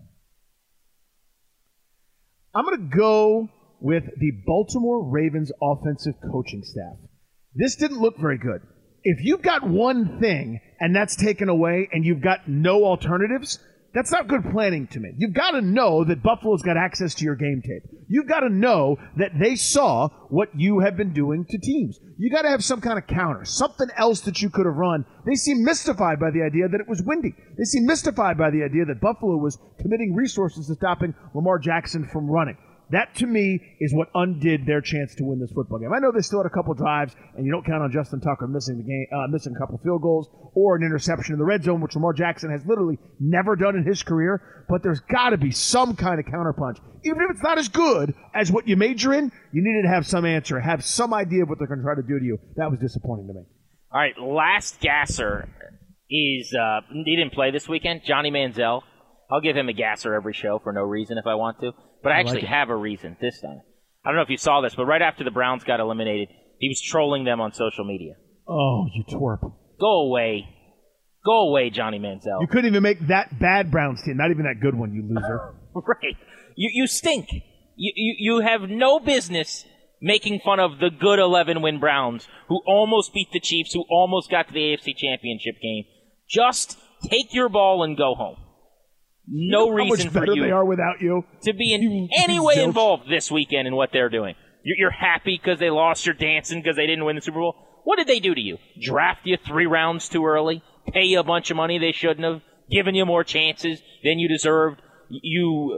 I'm going to go with the Baltimore Ravens offensive coaching staff. This didn't look very good. If you've got one thing and that's taken away and you've got no alternatives, that's not good planning to me. You've got to know that Buffalo's got access to your game tape. You've got to know that they saw what you have been doing to teams. You got to have some kind of counter, something else that you could have run. They seem mystified by the idea that it was windy. They seem mystified by the idea that Buffalo was committing resources to stopping Lamar Jackson from running. That, to me, is what undid their chance to win this football game. I know they still had a couple drives, and you don't count on Justin Tucker missing the game, missing a couple field goals or an interception in the red zone, which Lamar Jackson has literally never done in his career. But there's got to be some kind of counterpunch. Even if it's not as good as what you major in, you needed to have some answer, have some idea of what they're going to try to do to you. That was disappointing to me. All right, last gasser is he didn't play this weekend, Johnny Manziel. I'll give him a gasser every show for no reason if I want to. But I actually have a reason this time. I don't know if you saw this, but right after the Browns got eliminated, he was trolling them on social media. Oh, you twerp. Go away. Go away, Johnny Manziel. You couldn't even make that bad Browns team, not even that good one, you loser. Right. You stink. You have no business making fun of the good 11-win Browns who almost beat the Chiefs, who almost got to the AFC Championship game. Just take your ball and go home. No reason for you they are without you to be in any way involved this weekend in what they're doing. You're happy because they lost. You're dancing because they didn't win the Super Bowl. What did they do to you? Draft you 3 rounds too early? Pay you a bunch of money they shouldn't have? Given you more chances than you deserved? You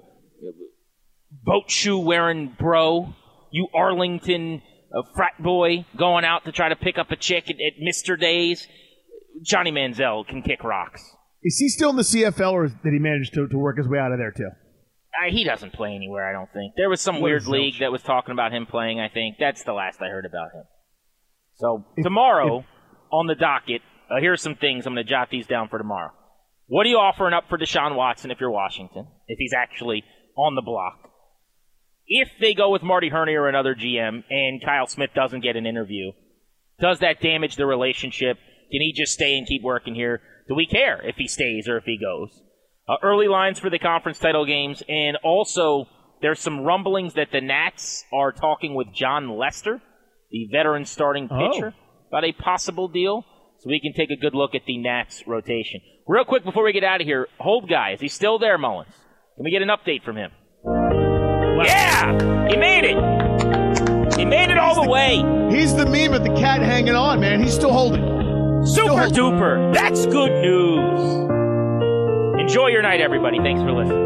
boat shoe wearing bro? You Arlington frat boy going out to try to pick up a chick at Mr. Days? Johnny Manziel can kick rocks. Is he still in the CFL, or did he manage to work his way out of there, too? He doesn't play anywhere, I don't think. There was some weird league that was talking about him playing, I think. That's the last I heard about him. So, tomorrow, on the docket, here's some things. I'm going to jot these down for tomorrow. What are you offering up for Deshaun Watson if you're Washington, if he's actually on the block? If they go with Marty Hurney or another GM and Kyle Smith doesn't get an interview, does that damage the relationship? Can he just stay and keep working here? Do we care if he stays or if he goes? Early lines for the conference title games, and also there's some rumblings that the Nats are talking with John Lester, the veteran starting pitcher, about a possible deal. So we can take a good look at the Nats rotation. Real quick before we get out of here, Hold Guy, is he still there, Mullins? Can we get an update from him? Wow. Yeah! He made it! He made it all the way. He's the meme of the cat hanging on, man. He's still holding. Super duper. That's good news. Enjoy your night, everybody. Thanks for listening.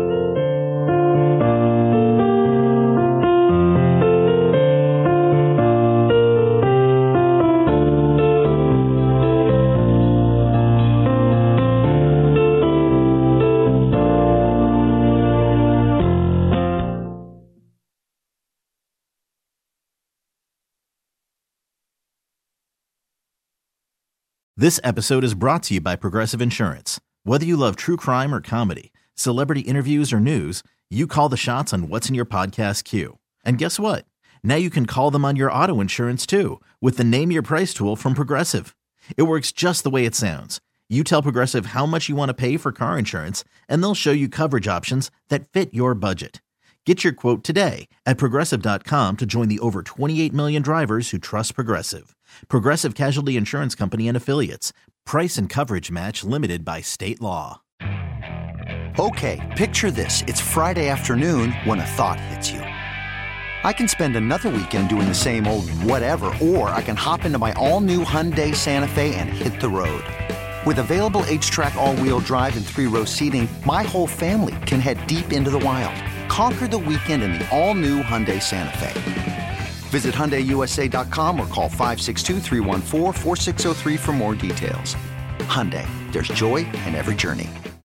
This episode is brought to you by Progressive Insurance. Whether you love true crime or comedy, celebrity interviews or news, you call the shots on what's in your podcast queue. And guess what? Now you can call them on your auto insurance too with the Name Your Price tool from Progressive. It works just the way it sounds. You tell Progressive how much you want to pay for car insurance, and they'll show you coverage options that fit your budget. Get your quote today at Progressive.com to join the over 28 million drivers who trust Progressive. Progressive Casualty Insurance Company and Affiliates. Price and coverage match limited by state law. Okay, picture this. It's Friday afternoon when a thought hits you. I can spend another weekend doing the same old whatever, or I can hop into my all-new Hyundai Santa Fe and hit the road. With available H-Track all-wheel drive and 3-row seating, my whole family can head deep into the wild. Conquer the weekend in the all-new Hyundai Santa Fe. Visit HyundaiUSA.com or call 562-314-4603 for more details. Hyundai, there's joy in every journey.